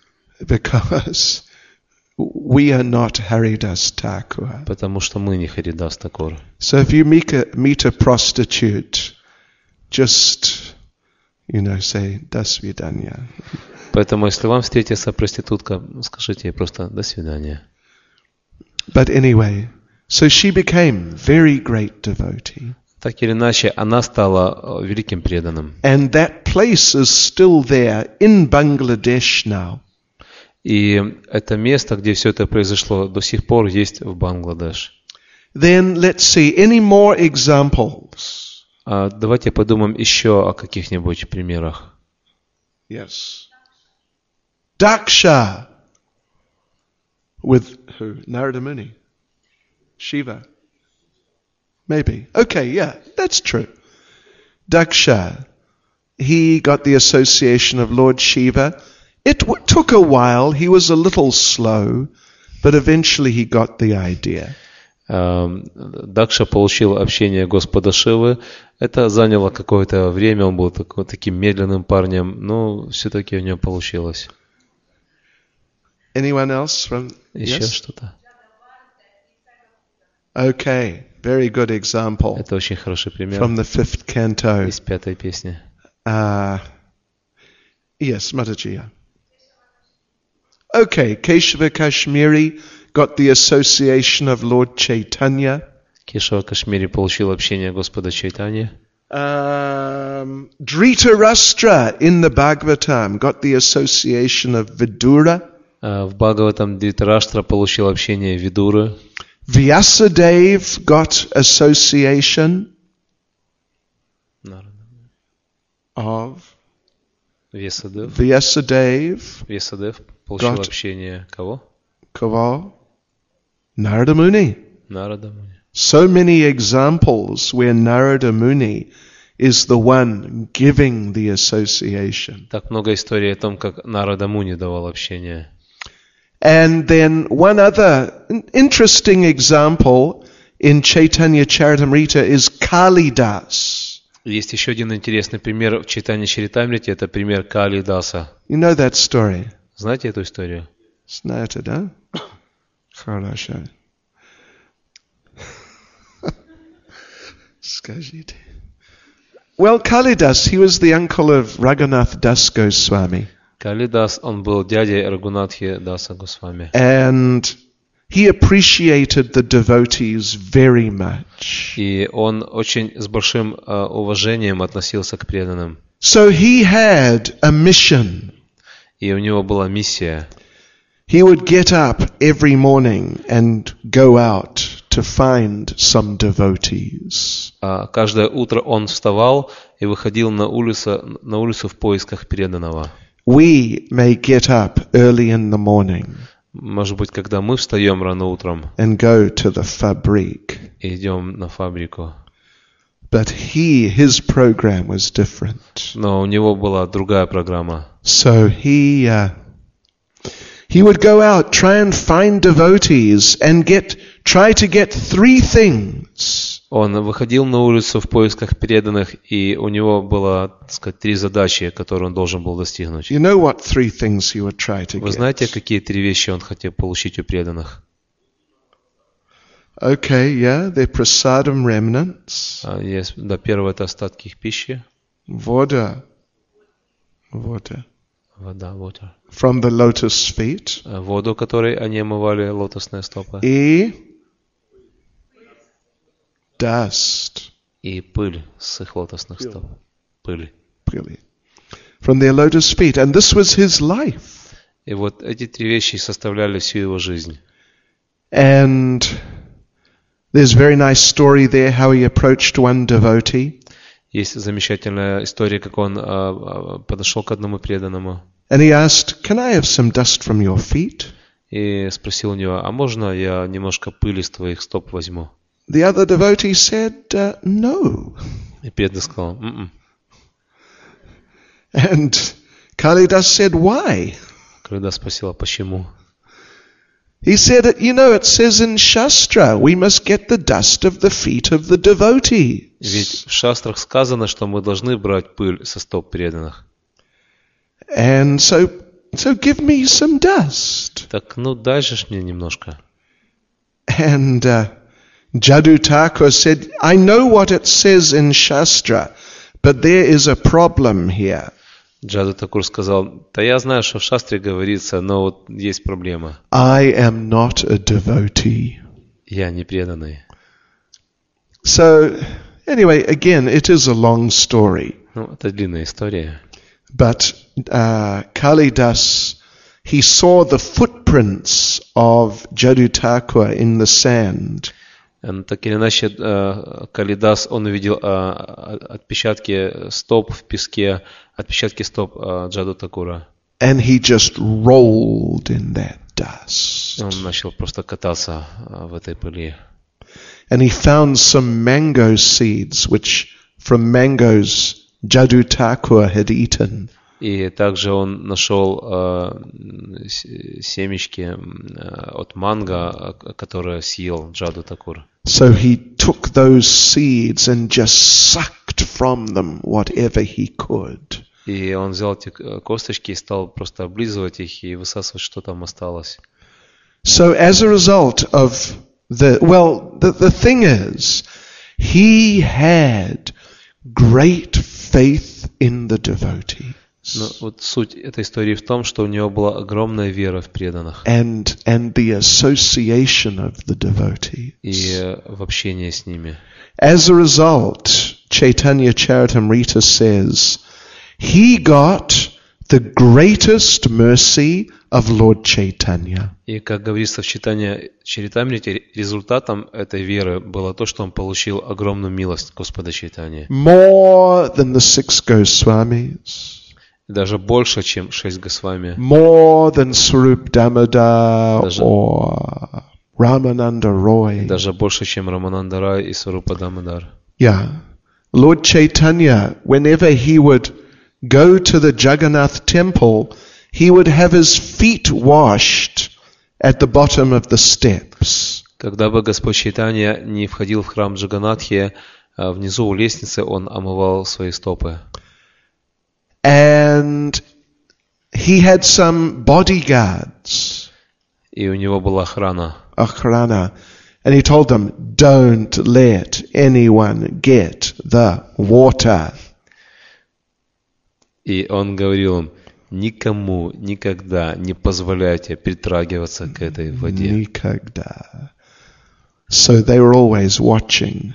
because we are not Haridas Thakur. потому что мы не Харидас Такур. So if you meet a prostitute, just, say, до свидания. Поэтому, если вам встретится проститутка, скажите ей просто «до свидания». But anyway, So she became very great devotee. Так или иначе, она стала великим преданным. And that place is still there in Bangladesh now. И это место, где все это произошло, до сих пор есть в Бангладеш. Then let's see, any more examples? Давайте подумаем еще о каких-нибудь примерах. Yes. Daksha with who? Narada Muni. Shiva. Maybe. Okay, yeah, that's true. Daksha, he got the association of Lord Shiva. It took a while. He was a little slow, but eventually he got the idea. Дакша получил общение Господа Шивы. Это заняло какое-то время, он был таким медленным парнем, но все-таки у него получилось. Anyone else from? Еще Yes? что-то? Okay, very good example Это очень хороший пример from the 5th canto. из 5-й песни. Yes, Matajiya. Okay, Keshava Kashmiri got the association of Lord Chaitanya. Кешава Кашмири получил общение Господа Чайтаньи. Dhritarashtra in the Bhagavatam got the association of Vidura. В Бхагаватам Дритараштра получил общение Видуры. Vyasadeva got association of Весадев. Vyasadeva. Весадев получил Got- общение кого? Kavo? Narada Muni. Нарада Муни. So many examples where Narada Muni is the one giving the association. Так много историй о том, как Нарада Муни давал общение. And then one other interesting example in Chaitanya Charitamrita is Kalidas. Есть еще один интересный пример в Чайтанья Чаритамрите, это пример Калидаса. You know that story? Знаете эту историю? Знаете, да? Хорошо. Скажите. Well, Kalidas, he was the uncle of Raghunath Das Goswami. Калидас, он был дядей Рагунатхи Даса Госвами. And he appreciated the devotees very much. И он очень с большим уважением относился к преданным. So he had a mission. И у него была миссия. He would get up every morning and go out to find some devotees. Каждое утро он вставал и выходил на улицу в поисках преданного. We may get up early in the morning Может быть, когда мы встаем рано утром and go to the fabrik. и идем на фабрику. But his program was different. Но у него была другая программа. So he would go out, try and find devotees and try to get 3 things. Он выходил на улицу в поисках преданных, и у него было, так сказать, 3 задачи, которые он должен был достигнуть. You know what 3 things he would try to Вы знаете, get? какие 3 вещи он хотел получить у преданных? Okay, yeah, they're prasadam remnants. Есть, да, первое это остатки их пищи. Water. Вода, water. From the lotus feet. Воду, которой они омывали лотосные стопы. E. Dust. И пыль с их лотосных стоп. Пыль. Really. From their lotus feet. And this was his life. И вот эти 3 вещи составляли всю его жизнь. And there's a very nice story there how he approached one devotee. Есть замечательная история, как он подошел к одному преданному And he asked, "Can I have some dust from your feet?" и спросил у него, а можно я немножко пыли с твоих стоп возьму? The other devotee said, "No." И преданный сказал, «М-м». And Kalidas said, "Why?" Когда спросила, почему? He said, it says in Shastra, we must get the dust of the feet of the devotees. Ведь в шастрах сказано, что мы должны брать пыль со стоп преданных. And so give me some dust. Так, дай же ж мне немножко. And Jadu Thakur said, I know what it says in Shastra, but there is a problem here. Джаду Такур сказал, да я знаю, что в шастре говорится, но вот есть проблема. I am not a devotee. Я не преданный. So, anyway, again, it is a long story. Ну, это длинная история. But Kalidas, he saw the footprints of Jaduthakur in the sand. Так или иначе, Калидас, он увидел отпечатки стоп в песке, отпечатки стоп Джаду Такура. And he just rolled in that dust. Он начал просто кататься в этой пыли. And he found some mango seeds, which from mangoes Jaduthakur had eaten. И также он нашел семечки от манго, которые съел Джаду Такур. So he took those seeds and just sucked from them whatever he could. И он взял эти косточки и стал просто облизывать их и высасывать, что там осталось. So as a result of the thing is, he had great faith in the devotees. Но вот суть этой истории в том, что у него была огромная вера в преданных. And the association of the devotees. И в общении с ними. As a result, Chaitanya Charitamrita says, he got the greatest mercy of Lord Chaitanya. И как говорится в читании Чаритамрите, результатом этой веры было то, что он получил огромную милость Господа Чайтаньи. More than the 6 Goswamis. Даже больше, чем 6 Госвами. More than Swarup Damodar or Ramananda Roy. Даже больше, чем Рамананда Рай и Сварупа Дамодар. Yeah. Lord Chaitanya, whenever he would go to the Jagannath temple, he would have his feet washed at the bottom of the steps. Когда бы Господь Чайтанья не входил в храм Джаганнатхи, внизу у лестницы он омывал свои стопы. And he had some bodyguards. И у него была охрана. Akhrana. And he told them, don't let anyone get the water. И он говорил им, никому никогда не позволяйте притрагиваться к этой воде. Никогда. So they were always watching.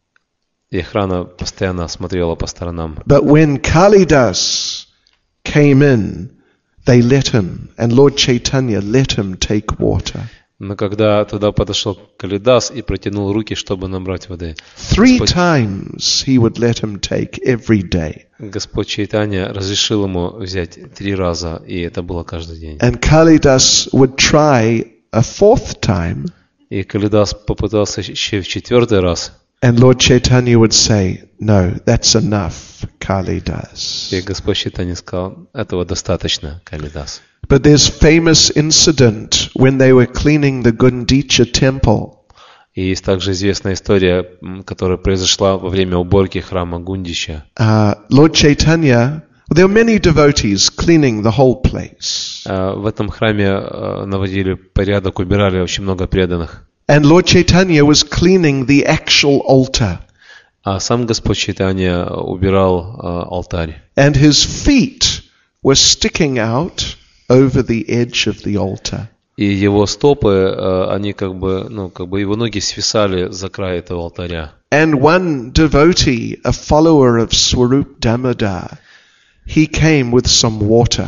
И охрана постоянно смотрела по сторонам. But when Kalidas came in, they let him, and Lord Chaitanya let him take water. Но когда туда подошел Калидас и протянул руки, чтобы набрать воды, 3 times he would let him take every day. Господь Чайтанья разрешил ему взять 3 раза, и это было каждый день. And Kalidas would try a 4th time. И Калидас попытался еще в 4-й раз. And Lord Chaitanya would say, no, that's enough, Kalidas. И Господь Чайтанья сказал, этого достаточно, Калидас. But there's famous incident when they were cleaning the Gundicha temple. И есть также известная история, которая произошла во время уборки храма Гундича. Lord Chaitanya, there were many devotees cleaning the whole place. В этом храме наводили порядок, убирали очень много преданных. And Lord Chaitanya was cleaning the actual altar. А сам Господь Чайтанья убирал алтарь. And his feet were sticking out over the edge of the altar. И его стопы, они как бы его ноги свисали за край этого алтаря. And one devotee, a follower of Swarup Damodar, he came with some water.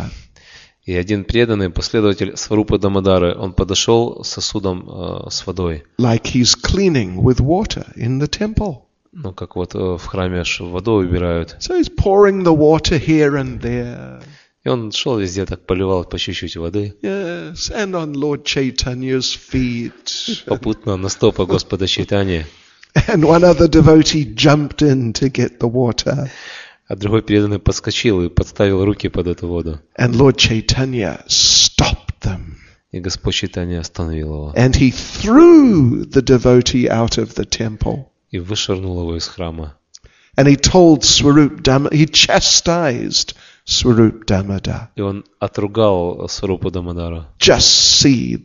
И один преданный последователь Сварупа Дамодары, он подошел с сосудом с водой. Like he's cleaning with water in the temple. Ну, как вот в храме водой убирают. So he's pouring the water here and there. И он шел везде, так поливал по чуть-чуть воды. Yes, and on Lord Chaitanya's feet. Попутно на стопы Господа Чайтаньи. And one other devotee jumped in to get the water. А другой преданный подскочил и подставил руки под эту воду. And Lord Chaitanya stopped them. И Господь Чайтанья остановил его. And he threw the devotee out of the temple. И вышвырнул его из храма. And he told Swarup Damodar, he chastised Swarup Damodar. И он отругал Сварупу Дамодара. Just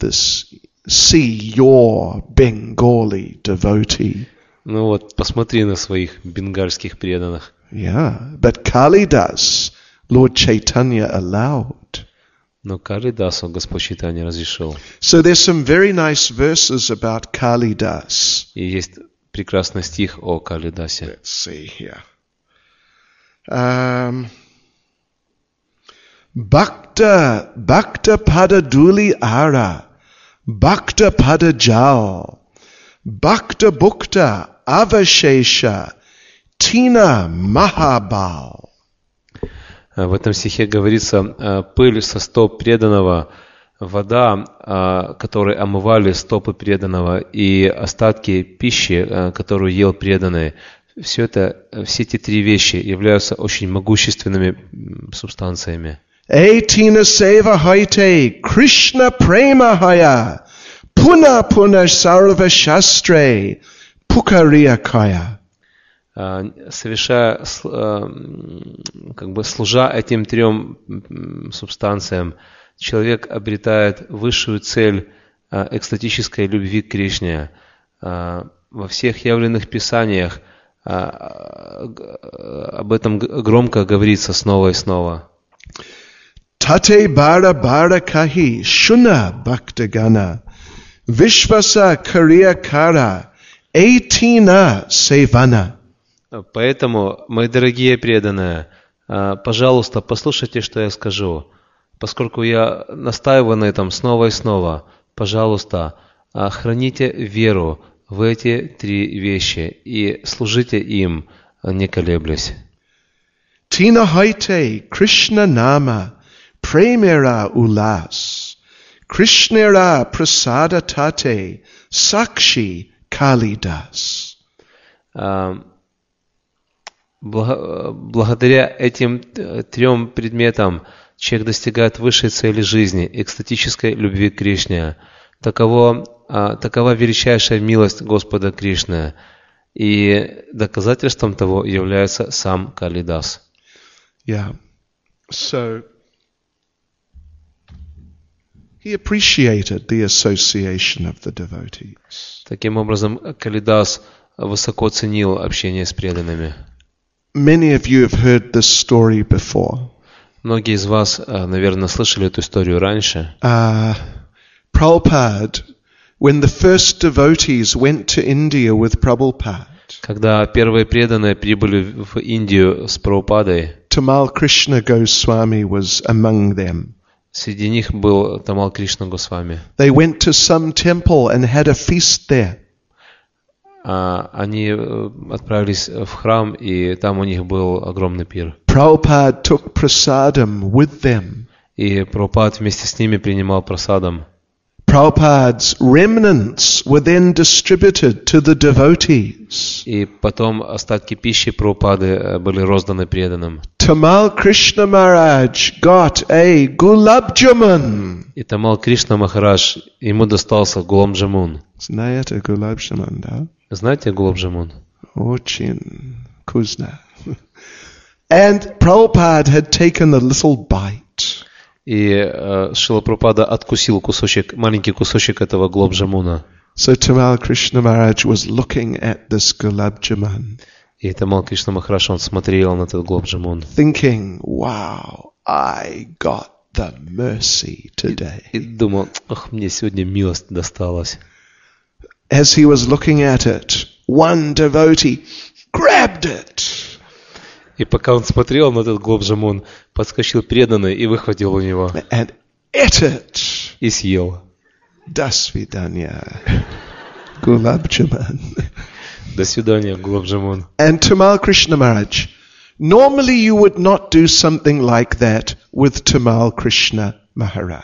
see your Bengali devotee. Ну вот, посмотри на своих бенгальских преданных. Yeah, but Kalidas, Lord Chaitanya allowed. Но Калидасу Господь читание разрешил. So there's some very nice verses about Kalidas. И есть прекрасный стих о Калидасе. Let's see here. Bhakta pada duli ara, bhakta pada jal, bhakta bhukta avashesha, tina mahabal. В этом стихе говорится: пыль со стоп преданного, вода, которой омывали стопы преданного, и остатки пищи, которую ел преданный. Все эти три вещи являются очень могущественными субстанциями. Tina seva haite Krishna prema haya, puna puna sarva shastre, pukariya kaya. Совершая, служа этим трем субстанциям, человек обретает высшую цель экстатической любви к Кришне. Во всех явленных писаниях об этом громко говорится снова и снова. Tate bara bara kahi shuna bhaktagana, vishvasa kariya kara, etina sevana. Поэтому, мои дорогие преданные, пожалуйста, послушайте, что я скажу. Поскольку я настаиваю на этом снова и снова, пожалуйста, храните веру в эти три вещи и служите им, не колеблясь. Tina haite Krishna nama, premiera ulas, Krishnera prasada tate, sakshi Kalidas. Благодаря этим трем предметам человек достигает высшей цели жизни, экстатической любви к Кришне. Такова величайшая милость Господа Кришны. И доказательством того является сам Калидас. Yeah. So he appreciated the association of the devotees. Таким образом, Калидас высоко ценил общение с преданными. Many of you have heard this story before. Многие из вас, наверное, слышали эту историю раньше. Prabhupada, when the first devotees went to India with Prabhupada, когда первые преданные прибыли в Индию с Прабхупадой, Tamal Krishna Goswami was among them. Среди них был Тамал Кришна Госвами. They went to some temple and had a feast there. Они отправились в храм, и там у них был огромный пир. Prabhupada took prasadam with them. И Прабхупад вместе с ними принимал прасадам. Prabhupada's remnants were then distributed to the devotees. И потом остатки пищи Прабхупады были розданы преданным. Tamal Krishna Maharaj got a gulab jamun. И Тамал Кришна Махарадж, ему достался гулаб джамун. Знаете gulab jamun, да? Знаете гулаб джамун? Очень вкусно. And Prabhupada had taken a little bite. И Шрила Прабхупада откусил маленький кусочек этого гулаб джамуна. So Tamal Krishna Maharaj was looking at this gulab jamun. И Тамал Кришна Махарадж, он смотрел на этот гулаб джамун. Thinking, wow, I got the mercy today. И думал, мне сегодня милость досталась. As he was looking at it, one devotee grabbed it. И пока он смотрел на этот гулаб джамун, подскочил преданный и выхватил у него. And ate it. И съел. До свидания. Gulab jamun. До свидания, гулаб джамун. And Tamal Krishna Maharaj, normally you would not do something like that with Tamal Krishna Maharaj.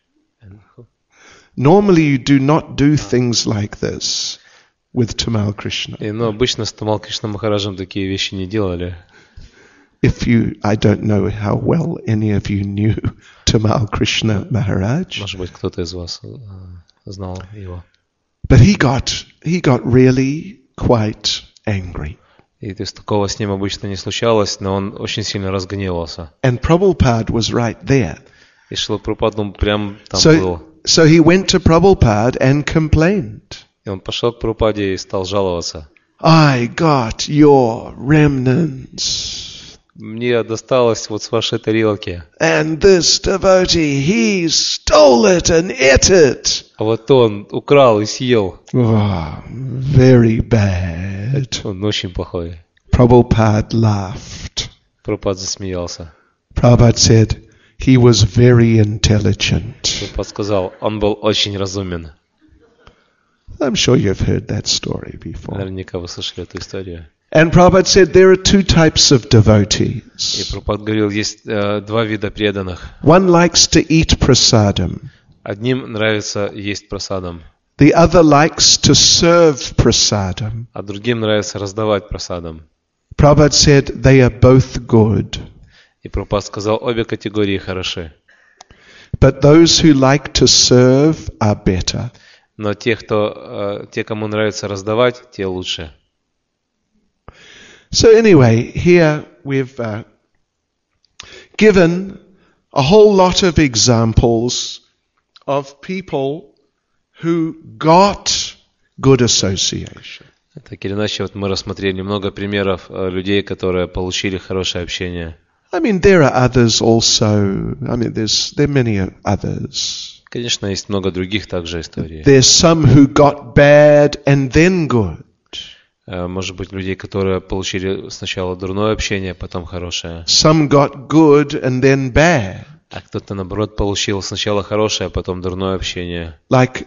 Normally you do not do things like this with Tamal Krishna. Но обычно с Тамал Кришна Махараджем такие вещи не делали. I don't know how well any of you knew Tamal Krishna Maharaj. Может быть, кто-то из вас знал его. But he got really quite angry. И то есть такого с ним обычно не случалось, но он очень сильно разгневался. And Prabhupada was right there. И Шрила Прабхупада, он прям там был. So he went to Prabhupada and complained. И он пошел к Прабхупаде и стал жаловаться. I got your remnants. мне досталось вот с вашей тарелки. And this devotee, he stole it and ate it. А вот он украл и съел. Oh, very bad. Он очень плохой. Prabhupada laughed. Прабхупад засмеялся. Prabhupada said, he was very intelligent. Прабхупад сказал, он был очень разумен. I'm sure you've heard that story before. Наверняка вы слышали эту историю. And Prabhupada said there are two types of И devotees. Прабхупад говорил, есть два вида преданных. One likes to eat prasadam. Одним нравится есть прасадам, The other likes to serve prasadam. а другим нравится раздавать прасадам. Prabhupada said they are both good. И Прабхупад сказал, обе категории хороши. But those who like to serve are better. Но те, кому нравится раздавать, те лучше. So anyway, here we've given a whole lot of examples of people who got good association. Так или иначе, вот мы рассмотрели много примеров людей, которые получили хорошее общение. I mean, there are others also. I mean, there are many others. Конечно, есть много других также историй. There's some who got bad and then good. Может быть, людей, которые получили сначала дурное общение, потом хорошее. Some got good and then bad. А кто-то, наоборот, получил сначала хорошее, а потом дурное общение. Like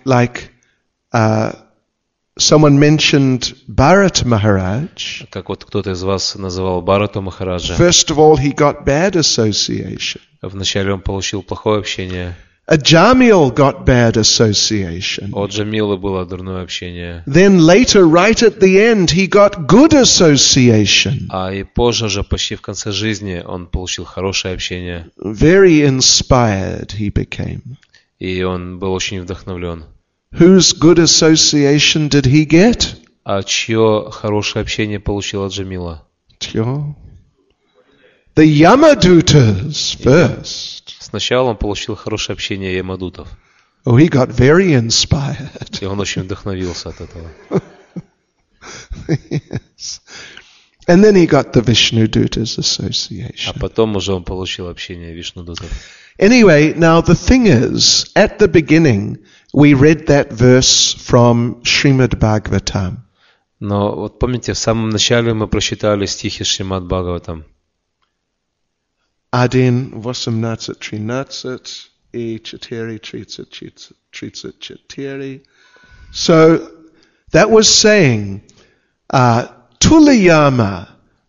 someone mentioned Bharat Maharaj. Как вот кто-то из вас называл Бхарату Махараджа. First of all, he got bad association. Вначале он получил плохое общение. Ajamil got bad association. От Джамилы было дурное общение. Then later, right at the end, he got good association. А и позже же, почти в конце жизни, он получил хорошее общение. Very inspired he became. И он был очень вдохновлен. Whose good association did he get? А чье хорошее общение получила Джамила? The Yamadutas first. Сначала он получил хорошее общение ямадутов. Oh, he got very inspired. И он очень вдохновился от этого. Yes. And then he got the Vishnudutas association. А потом уже он получил общение Вишнудутов. Anyway, now the thing is, at the beginning, we read that verse from Srimad Bhagavatam. Но вот помните, в самом начале мы прочитали стихи Шримад Бхагаватам. Adin Vasamnatsat Trinatsat E Chateri Tritsat Chateri. So that was saying Tulayama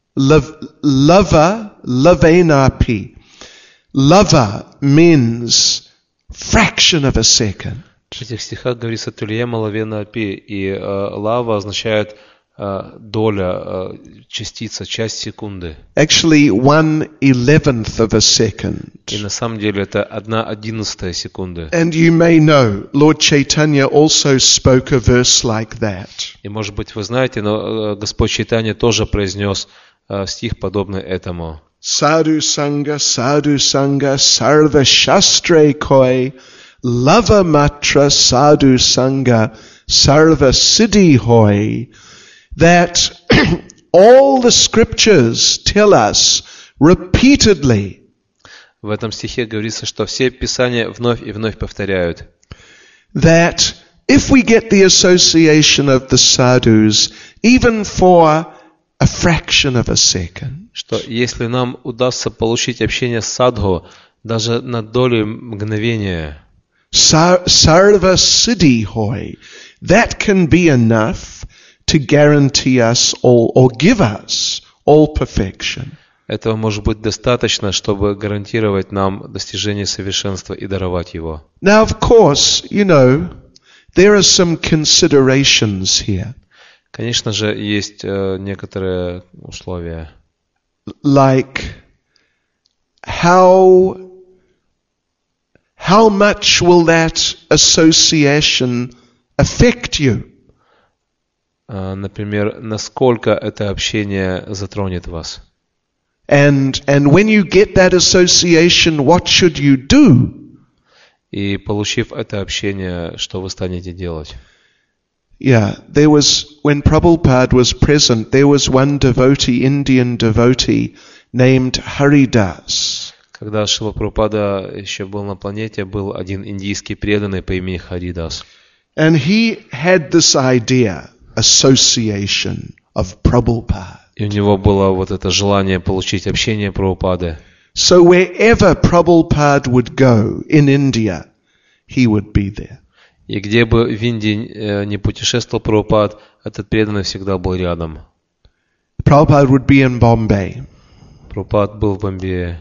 Lava Lavenapi. Lava means fraction of a second. В этих стихах говорится Тульяма Лавена Апи, и лава означает доля, частица, часть секунды. Actually, 1/11 of a second. И на самом деле это 1/11 секунды. And you may know, Lord Chaitanya also spoke a verse like that. И может быть вы знаете, но Господь Чайтанья тоже произнес стих подобный этому. Sadhu Sangha, Sarva Shastre Koi, Lava Matra Sadhu Sangha, Sarva Siddhi Hoi. That all the scriptures tell us repeatedly. В этом стихе говорится, что все писания вновь и вновь повторяют. That if we get the association of the sadhus, even for a fraction of a second, что если нам удастся получить общение с садху даже на долю мгновения, Sarva Siddhi Hoi, that can be enough to guarantee us all or give us all perfection. Этого может быть достаточно, чтобы гарантировать нам достижение совершенства и даровать его. Now, of course, you know, there are some considerations here. Конечно же, есть некоторые условия. Like how much will that association affect you? Например, насколько это общение затронет вас. And when you get that association, what should you do? И получив это общение, что вы станете делать? Yeah, when Prabhupada was present, there was one devotee, Indian devotee, named Haridas. Когда Шрила Прабхупада еще был на планете, был один индийский преданный по имени Харидас. And he had this idea, association of Prabhupada. И у него было вот это желание получить общение Прабхупады. So wherever Prabhupada would go in India, he would be there. И где бы в Индии не путешествовал Прабхупад, этот преданный всегда был рядом. Prabhupada would be in Bombay. Прабхупад был в Бомбее.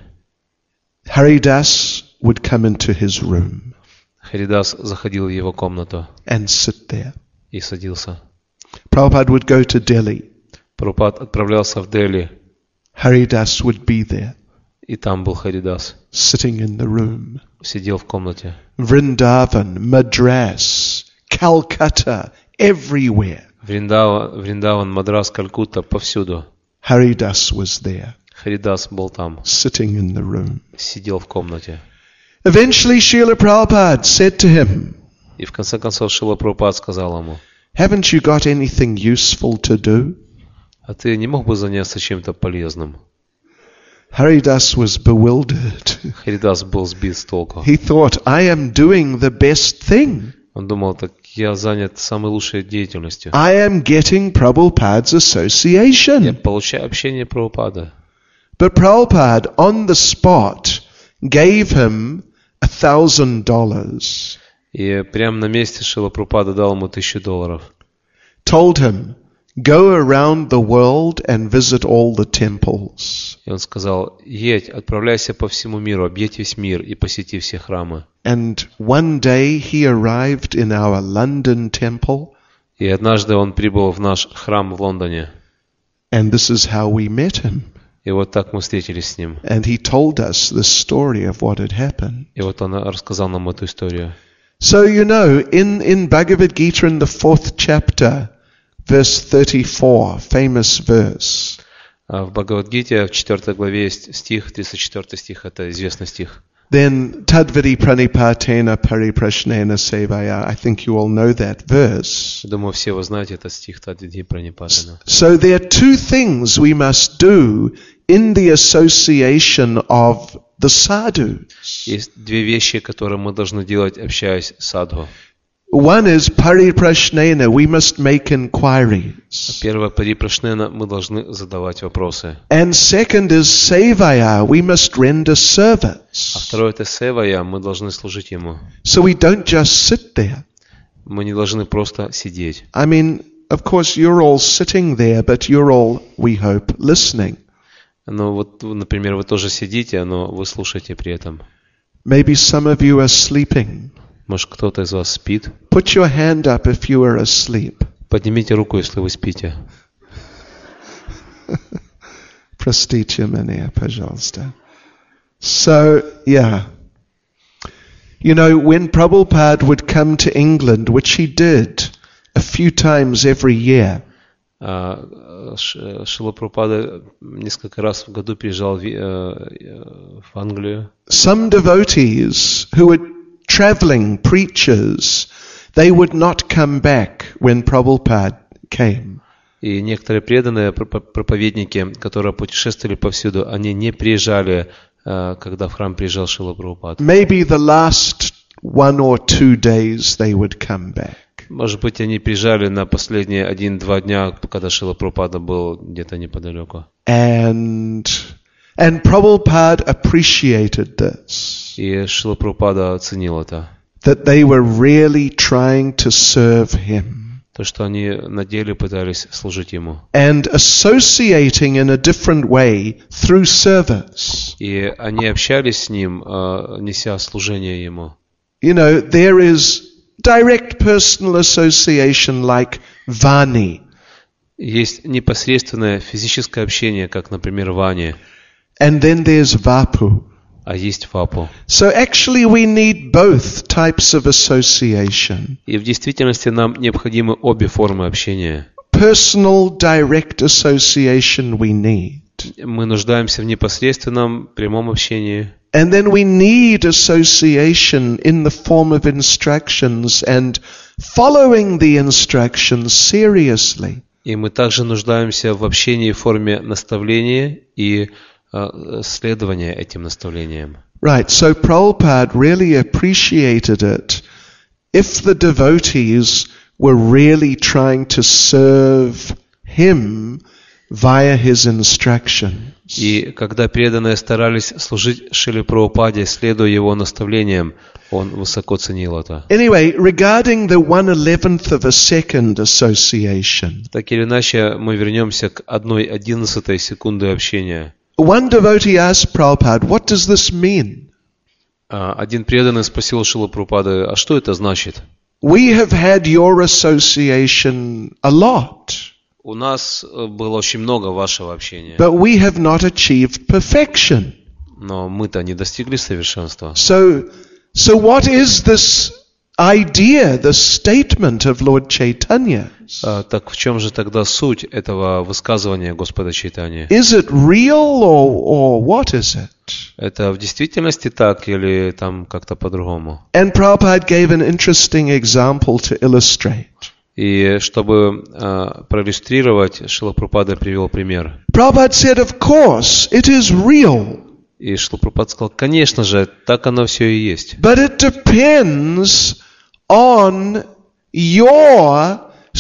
Haridas would come into his room Харидас заходил в его комнату and sit there. и садился. Prabhupada would go to Delhi. Прабхупад отправлялся в Дели, Haridas would be there, и там был Харидас. sitting in the room. Сидел в комнате. Vrindavan, Madras, Calcutta, everywhere. Вриндаван, Мадрас, Калькутта, повсюду. Haridas was there, Харидас был там, sitting in the room. сидел в комнате. Eventually, Srila Prabhupada said to him, И в конце концов Шрила Прабхупад сказал ему: haven't you got anything useful to do? а ты не мог бы заняться чем-то полезным? Haridas was bewildered. Харидас был сбит с толку. He thought, I am doing the best thing. Он думал, так я занят самой лучшей деятельностью. I am getting Prabhupada's Я association. получаю общение Прабхупада. But Prabhupada, on the spot, gave him $1,000. И прямо на месте Шрила Прабхупада дал ему $1000. Told him, go around the world and visit all the temples. И он сказал: едь, отправляйся по всему миру, объедь весь мир и посети все храмы. And one day he arrived in our London temple, И однажды он прибыл в наш храм в Лондоне. and this is how we met him. И вот так мы встретились с ним. And he told us the story of what had happened. И вот он рассказал нам эту историю. So, you know, in Bhagavad Gita, in the 4th chapter, verse 34, famous verse, В Бхагавад-гите в 4 главе есть стих, 34 стих, это известный стих. then Tadvidi Pranipatena Pariprashnena Sevaya. I think you all know that verse. Думаю, все вы знаете этот стих Тадвиди Пранипатана. So there are two things we must do in the association of the sadhus. Есть две вещи, которые мы должны делать, общаясь с садху. One is pariprashnena, we must make inquiries. Первое, парипрашнена, мы должны задавать вопросы. And second is sevaya, we must render service. А второе, это севая, мы должны служить ему. So we don't just sit there. Мы не должны просто сидеть. I mean, of course you're all sitting there, but you're all, we hope, listening. Но вот, например, вы тоже сидите, но вы слушаете при этом. Maybe some of you are sleeping. Может, кто-то из вас спит? Put your hand up if you are asleep. Поднимите руку, если вы спите. Простите меня, пожалуйста. So, yeah. You know, when Prabhupada would come to England, which he did a few times every year, Шрила Прабхупада несколько раз в году приезжал в Англию. some devotees who were traveling preachers, they would not come back when Prabhupada came. И некоторые преданные проповедники, которые путешествовали повсюду, они не приезжали, когда в храм приезжал Шрила Прабхупад. Maybe the last 1 or 2 days they would come back. Может быть, они приезжали на последние 1-2 дня, когда Шрила Прабхупада был где-то неподалеку. And Prabhupada appreciated this. И Шрила Прабхупада оценил это. That they were really trying to serve him. То, что они на деле пытались служить ему. And associating in a different way through service. И они общались с ним, неся служение ему. You know, there is direct personal association like Vani. Есть непосредственное физическое общение, как, например, Вани. And then there's Vapu. А есть Вапу. So actually we need both types of association. И в действительности нам необходимы обе формы общения. Personal direct association we need. Мы нуждаемся в непосредственном прямом общении. And then we need association in the form of instructions and following the instructions seriously. И мы также нуждаемся в общении в форме наставления и следования этим наставлениям. Right, so Prabhupada really appreciated it if the devotees were really trying to serve him via his instruction. И когда преданные старались служить Шриле Прабхупаде, следуя его наставлениям, он высоко ценил это. Anyway, regarding the 1/11 of a second association, Так или иначе, мы вернемся к 1/11 секунды общения. one devotee asked Prabhupada, what does this mean? Один преданный спросил Шрилу Прабхупады, а что это значит? We have had your association a lot, У нас было очень много вашего общения, but we have not achieved perfection. но мы-то не достигли совершенства. So what is this idea, the statement of Lord Chaitanya? Так в чем же тогда суть этого высказывания Господа Чайтаньи? Is it real or what is it? Это в действительности так или там как-то по-другому? And Prabhupada gave an interesting example to illustrate. И чтобы проиллюстрировать, Шрила Прабхупада привел пример. Prabhupada said, of course, it is real, И Шрила Прабхупада сказал, конечно же, так оно все и есть. but it depends on your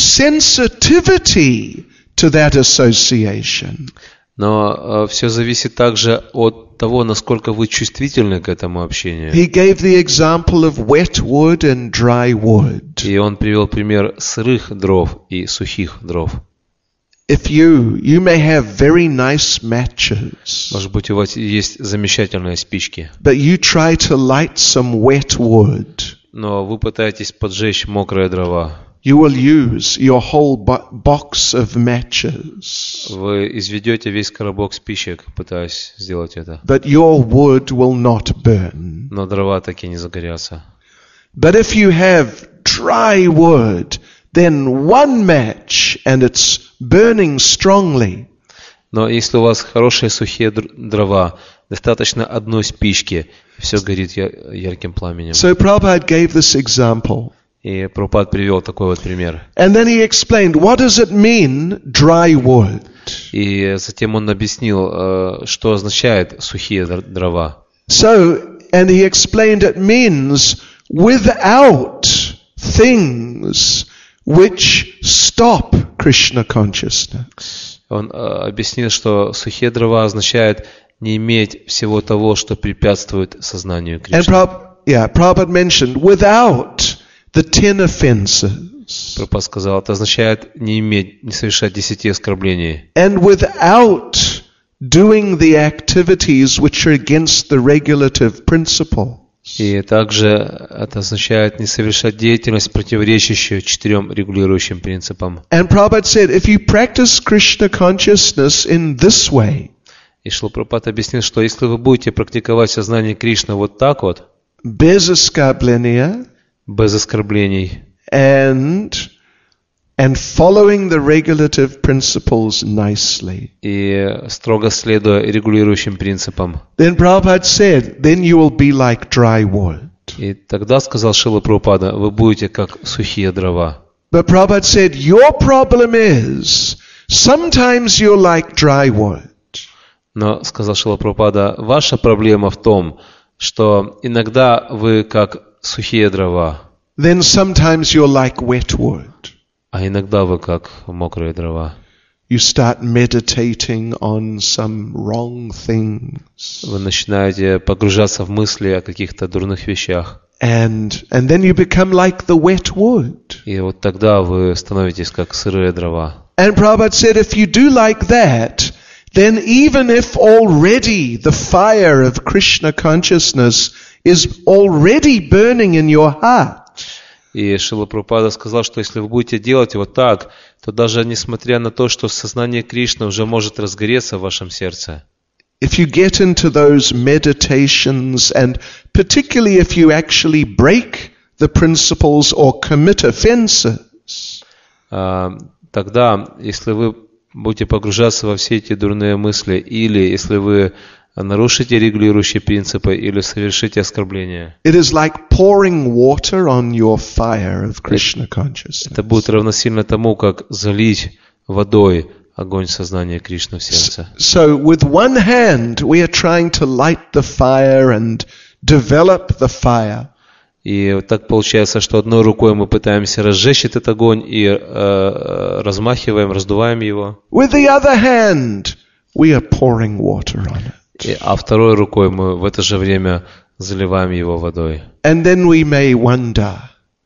sensitivity to that association. Но все зависит также от того, насколько вы чувствительны к этому общению. He gave the example of wet wood and dry wood. И он привел пример сырых дров и сухих дров. If you may have very nice matches, Может быть, у вас есть замечательные спички, but you try to light some wet wood, но вы пытаетесь поджечь мокрые дрова. you will use your whole box of matches, Вы изведете весь коробок спичек, пытаясь сделать это. but your wood will not burn. Но дрова таки не загорятся. But if you have dry wood, then one match and it's burning strongly. Но если у вас хорошие сухие дрова, достаточно одной спички, и все горит ярким пламенем. So Prabhupada gave this example. И Прабхупад привел такой вот пример. And then he explained, what does it mean, dry wood? И затем он объяснил, что означает сухие дрова. So, and he explained it means without things which stop Krishna consciousness. Он объяснил, что сухие дрова означает не иметь всего того, что препятствует сознанию And Кришны. Prabhupada mentioned without the 10 offenses. Прабхупад сказал, это означает не совершать 10 оскорблений. And without doing the activities which are against the regulative principle. И также это означает не совершать деятельность, противоречащую 4 регулирующим принципам. And Prabhupada said, if you practice Krishna consciousness in this way, И Шрила Прабхупад объяснил, что если вы будете практиковать сознание Кришны вот так вот, без оскорбления, без оскорблений, and following the regulative principles nicely, и строго следуя регулирующим принципам, then Prabhupada said, then you will be like dry wood. и тогда, сказал Шрила Прабхупада, вы будете как сухие дрова. But Prabhupada said, your problem is, sometimes you're like dry wood. Но, сказал Шрила Прабхупада, ваша проблема в том, что иногда вы как сухие дрова, Then sometimes you're like wet wood. а иногда вы как мокрые дрова. You start meditating on some wrong things. Вы начинаете погружаться в мысли о каких-то дурных вещах. And then you become like the wet wood. И вот тогда вы становитесь как сырые дрова. And Prabhupada said, if you do like that, then even if already the fire of Krishna consciousness is already burning in your heart, И Шрила Прабхупада сказал, что если вы будете делать вот так, то даже несмотря на то, что сознание Кришны уже может разгореться в вашем сердце, if you get into those meditations, and particularly if you actually break the principles or commit offenses, тогда, если вы будете погружаться во все эти дурные мысли, или если вы нарушите регулирующие принципы, или совершите оскорбление, it is like pouring water on your fire of Krishna consciousness. это будет равносильно тому, как залить водой огонь сознания Кришны в сердце. So with one hand we are trying to light the fire and develop the fire. И так получается, что одной рукой мы пытаемся разжечь этот огонь и размахиваем, раздуваем его. With the other hand we are pouring water on it. А второй рукой мы в это же время заливаем его водой. And then we may wonder,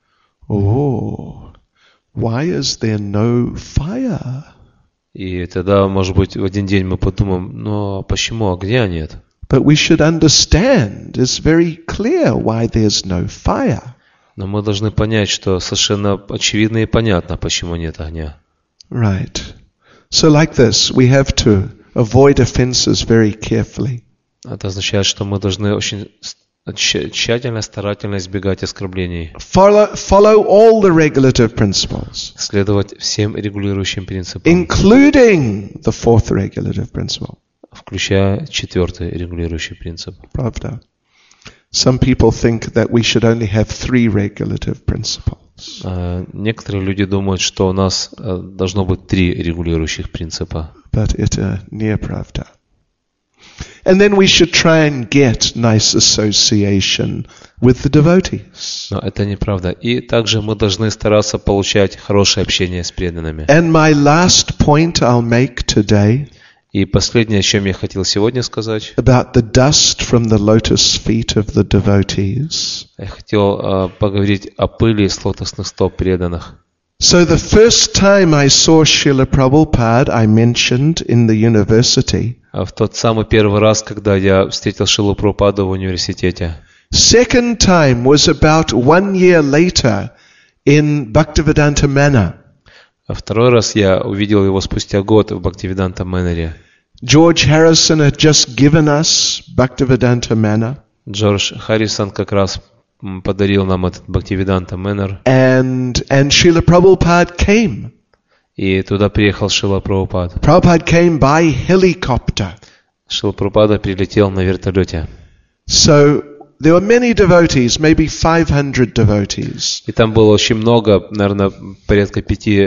why is there no fire? И тогда, может быть, в один день мы подумаем, но почему огня нет? But we should understand, it's very clear why there's no fire. Но мы должны понять, что совершенно очевидно и понятно, почему нет огня. Right. So like this, we have to avoid offenses very carefully. Это означает, что мы должны очень тщательно, старательно избегать оскорблений. Follow all the regulative principles. Следовать всем регулирующим принципам. Including the fourth regulative principle. Включая четвертый регулирующий принцип. Правда. Some people think that we should only have 3 regulative principles. Некоторые люди думают, что у нас должно быть 3 регулирующих принципа. But это неправда. And then we should try and get nice association with the devotees. Но это неправда. И также мы должны стараться получать хорошее общение с преданными. And my last point I'll make today. И последнее, о чем я хотел сегодня сказать, about the dust from the lotus feet of the devotees. Я хотел поговорить о пыли с лотосных стоп преданных. So the first time I saw Srila Prabhupada, I mentioned in the university. В тот самый первый раз, когда я встретил Шрилу Прабхупаду в университете. Second time was about 1 year later in Bhaktivedanta Manor. А второй раз я увидел его спустя год в Бхактивиданта Мэннере. George Harrison had just given us Bhaktivedanta Manor. Джордж Харрисон как раз подарил нам этот Бхактивиданта Мэннер. And Srila Prabhupada came. И туда приехал Шрила Прабхупад. Prabhupada came by helicopter. Шрила Прабхупада прилетел на вертолете. So there were many devotees, maybe 500 devotees. И там было очень много, наверное, порядка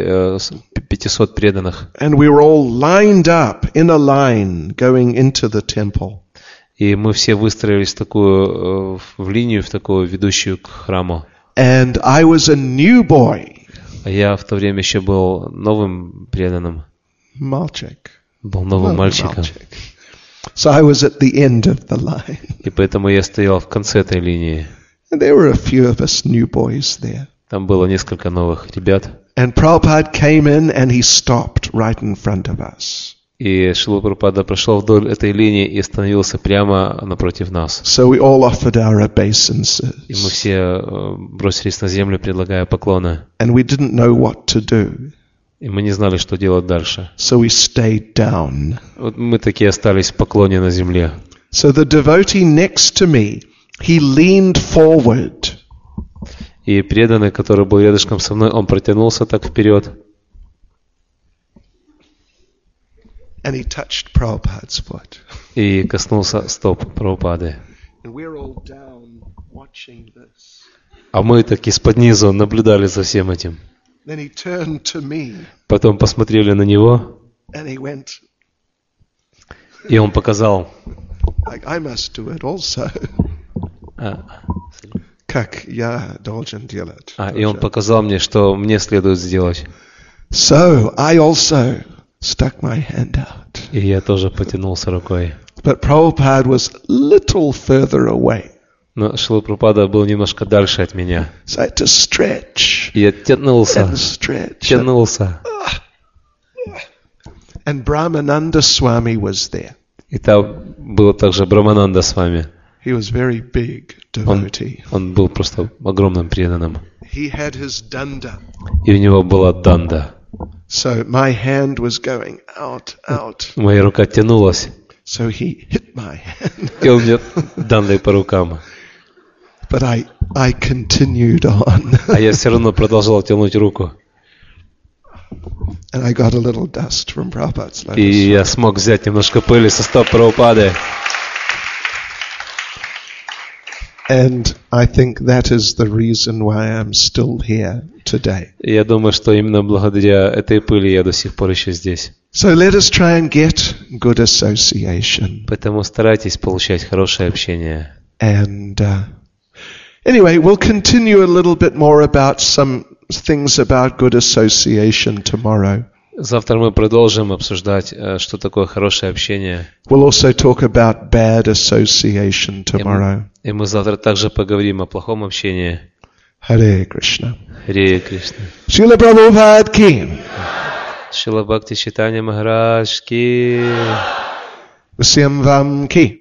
500 преданных. And we were all lined up in a line going into the temple. И мы все выстроились в линию, в такую ведущую к храму. And I was a new boy. А я в то время еще был новым преданным. Мальчик. Был новым мальчиком. So I was at the end of the line. И поэтому я стоял в конце этой линии. And there were a few of us new boys there. Там было несколько новых ребят. And Prabhupada came in and he stopped right in front of us. И Шрила Прабхупада прошел вдоль этой линии и остановился прямо напротив нас. So we all offered our obeisances. И мы все бросились на землю, предлагая поклоны. And we didn't know what to do. И мы не знали, что делать дальше. So we stayed down. Вот мы такие остались в поклоне на земле. So the devotee next to me, he leaned forward. И преданный, который был рядышком со мной, он протянулся так вперед. And he touched Prabhupada's foot. И коснулся стоп Прабхупады. And we're all down watching this. А мы так из-под низу наблюдали за всем этим. Then he turned to me. Потом посмотрели на него. And he went. И он показал. Like, I must do it also. Как я должен делать. И он показал мне, что мне следует сделать. So I also stuck my hand out. И я тоже потянулся рукой. But Prabhupada was little further away. Но Шрила Прабхупада был немножко дальше от меня. So I had to stretch. И я тянулся. And stretch. Тянулся. And Brahmananda Swami was there. И там был также Брамананда с вами. He was very big devotee. Он был просто огромным преданным. He had his danda. И у него была данда. So my hand was going out. Моя рука тянулась. So he hit my hand. И он мне дандой по рукам. But I continued on. А я все равно продолжал тянуть руку. And I got a little dust from Prabhupada's lotus. И я смог взять немножко пыли со стоп Прабхупады. And I think that is the reason why I'm still here today. Я думаю, что именно благодаря этой пыли я до сих пор еще здесь. So let us try and get good association. Поэтому старайтесь получать хорошее общение. And anyway, we'll continue a little bit more about some things about good association tomorrow. Завтра мы продолжим обсуждать, что такое хорошее общение. We'll also talk about bad association tomorrow. И мы завтра также поговорим о плохом общении. Hare Krishna. Харе Кришна. Srila Prabhupada ki. Шрила Бхакти Чайтанья Махарадж ки. Vasyam Vam ki.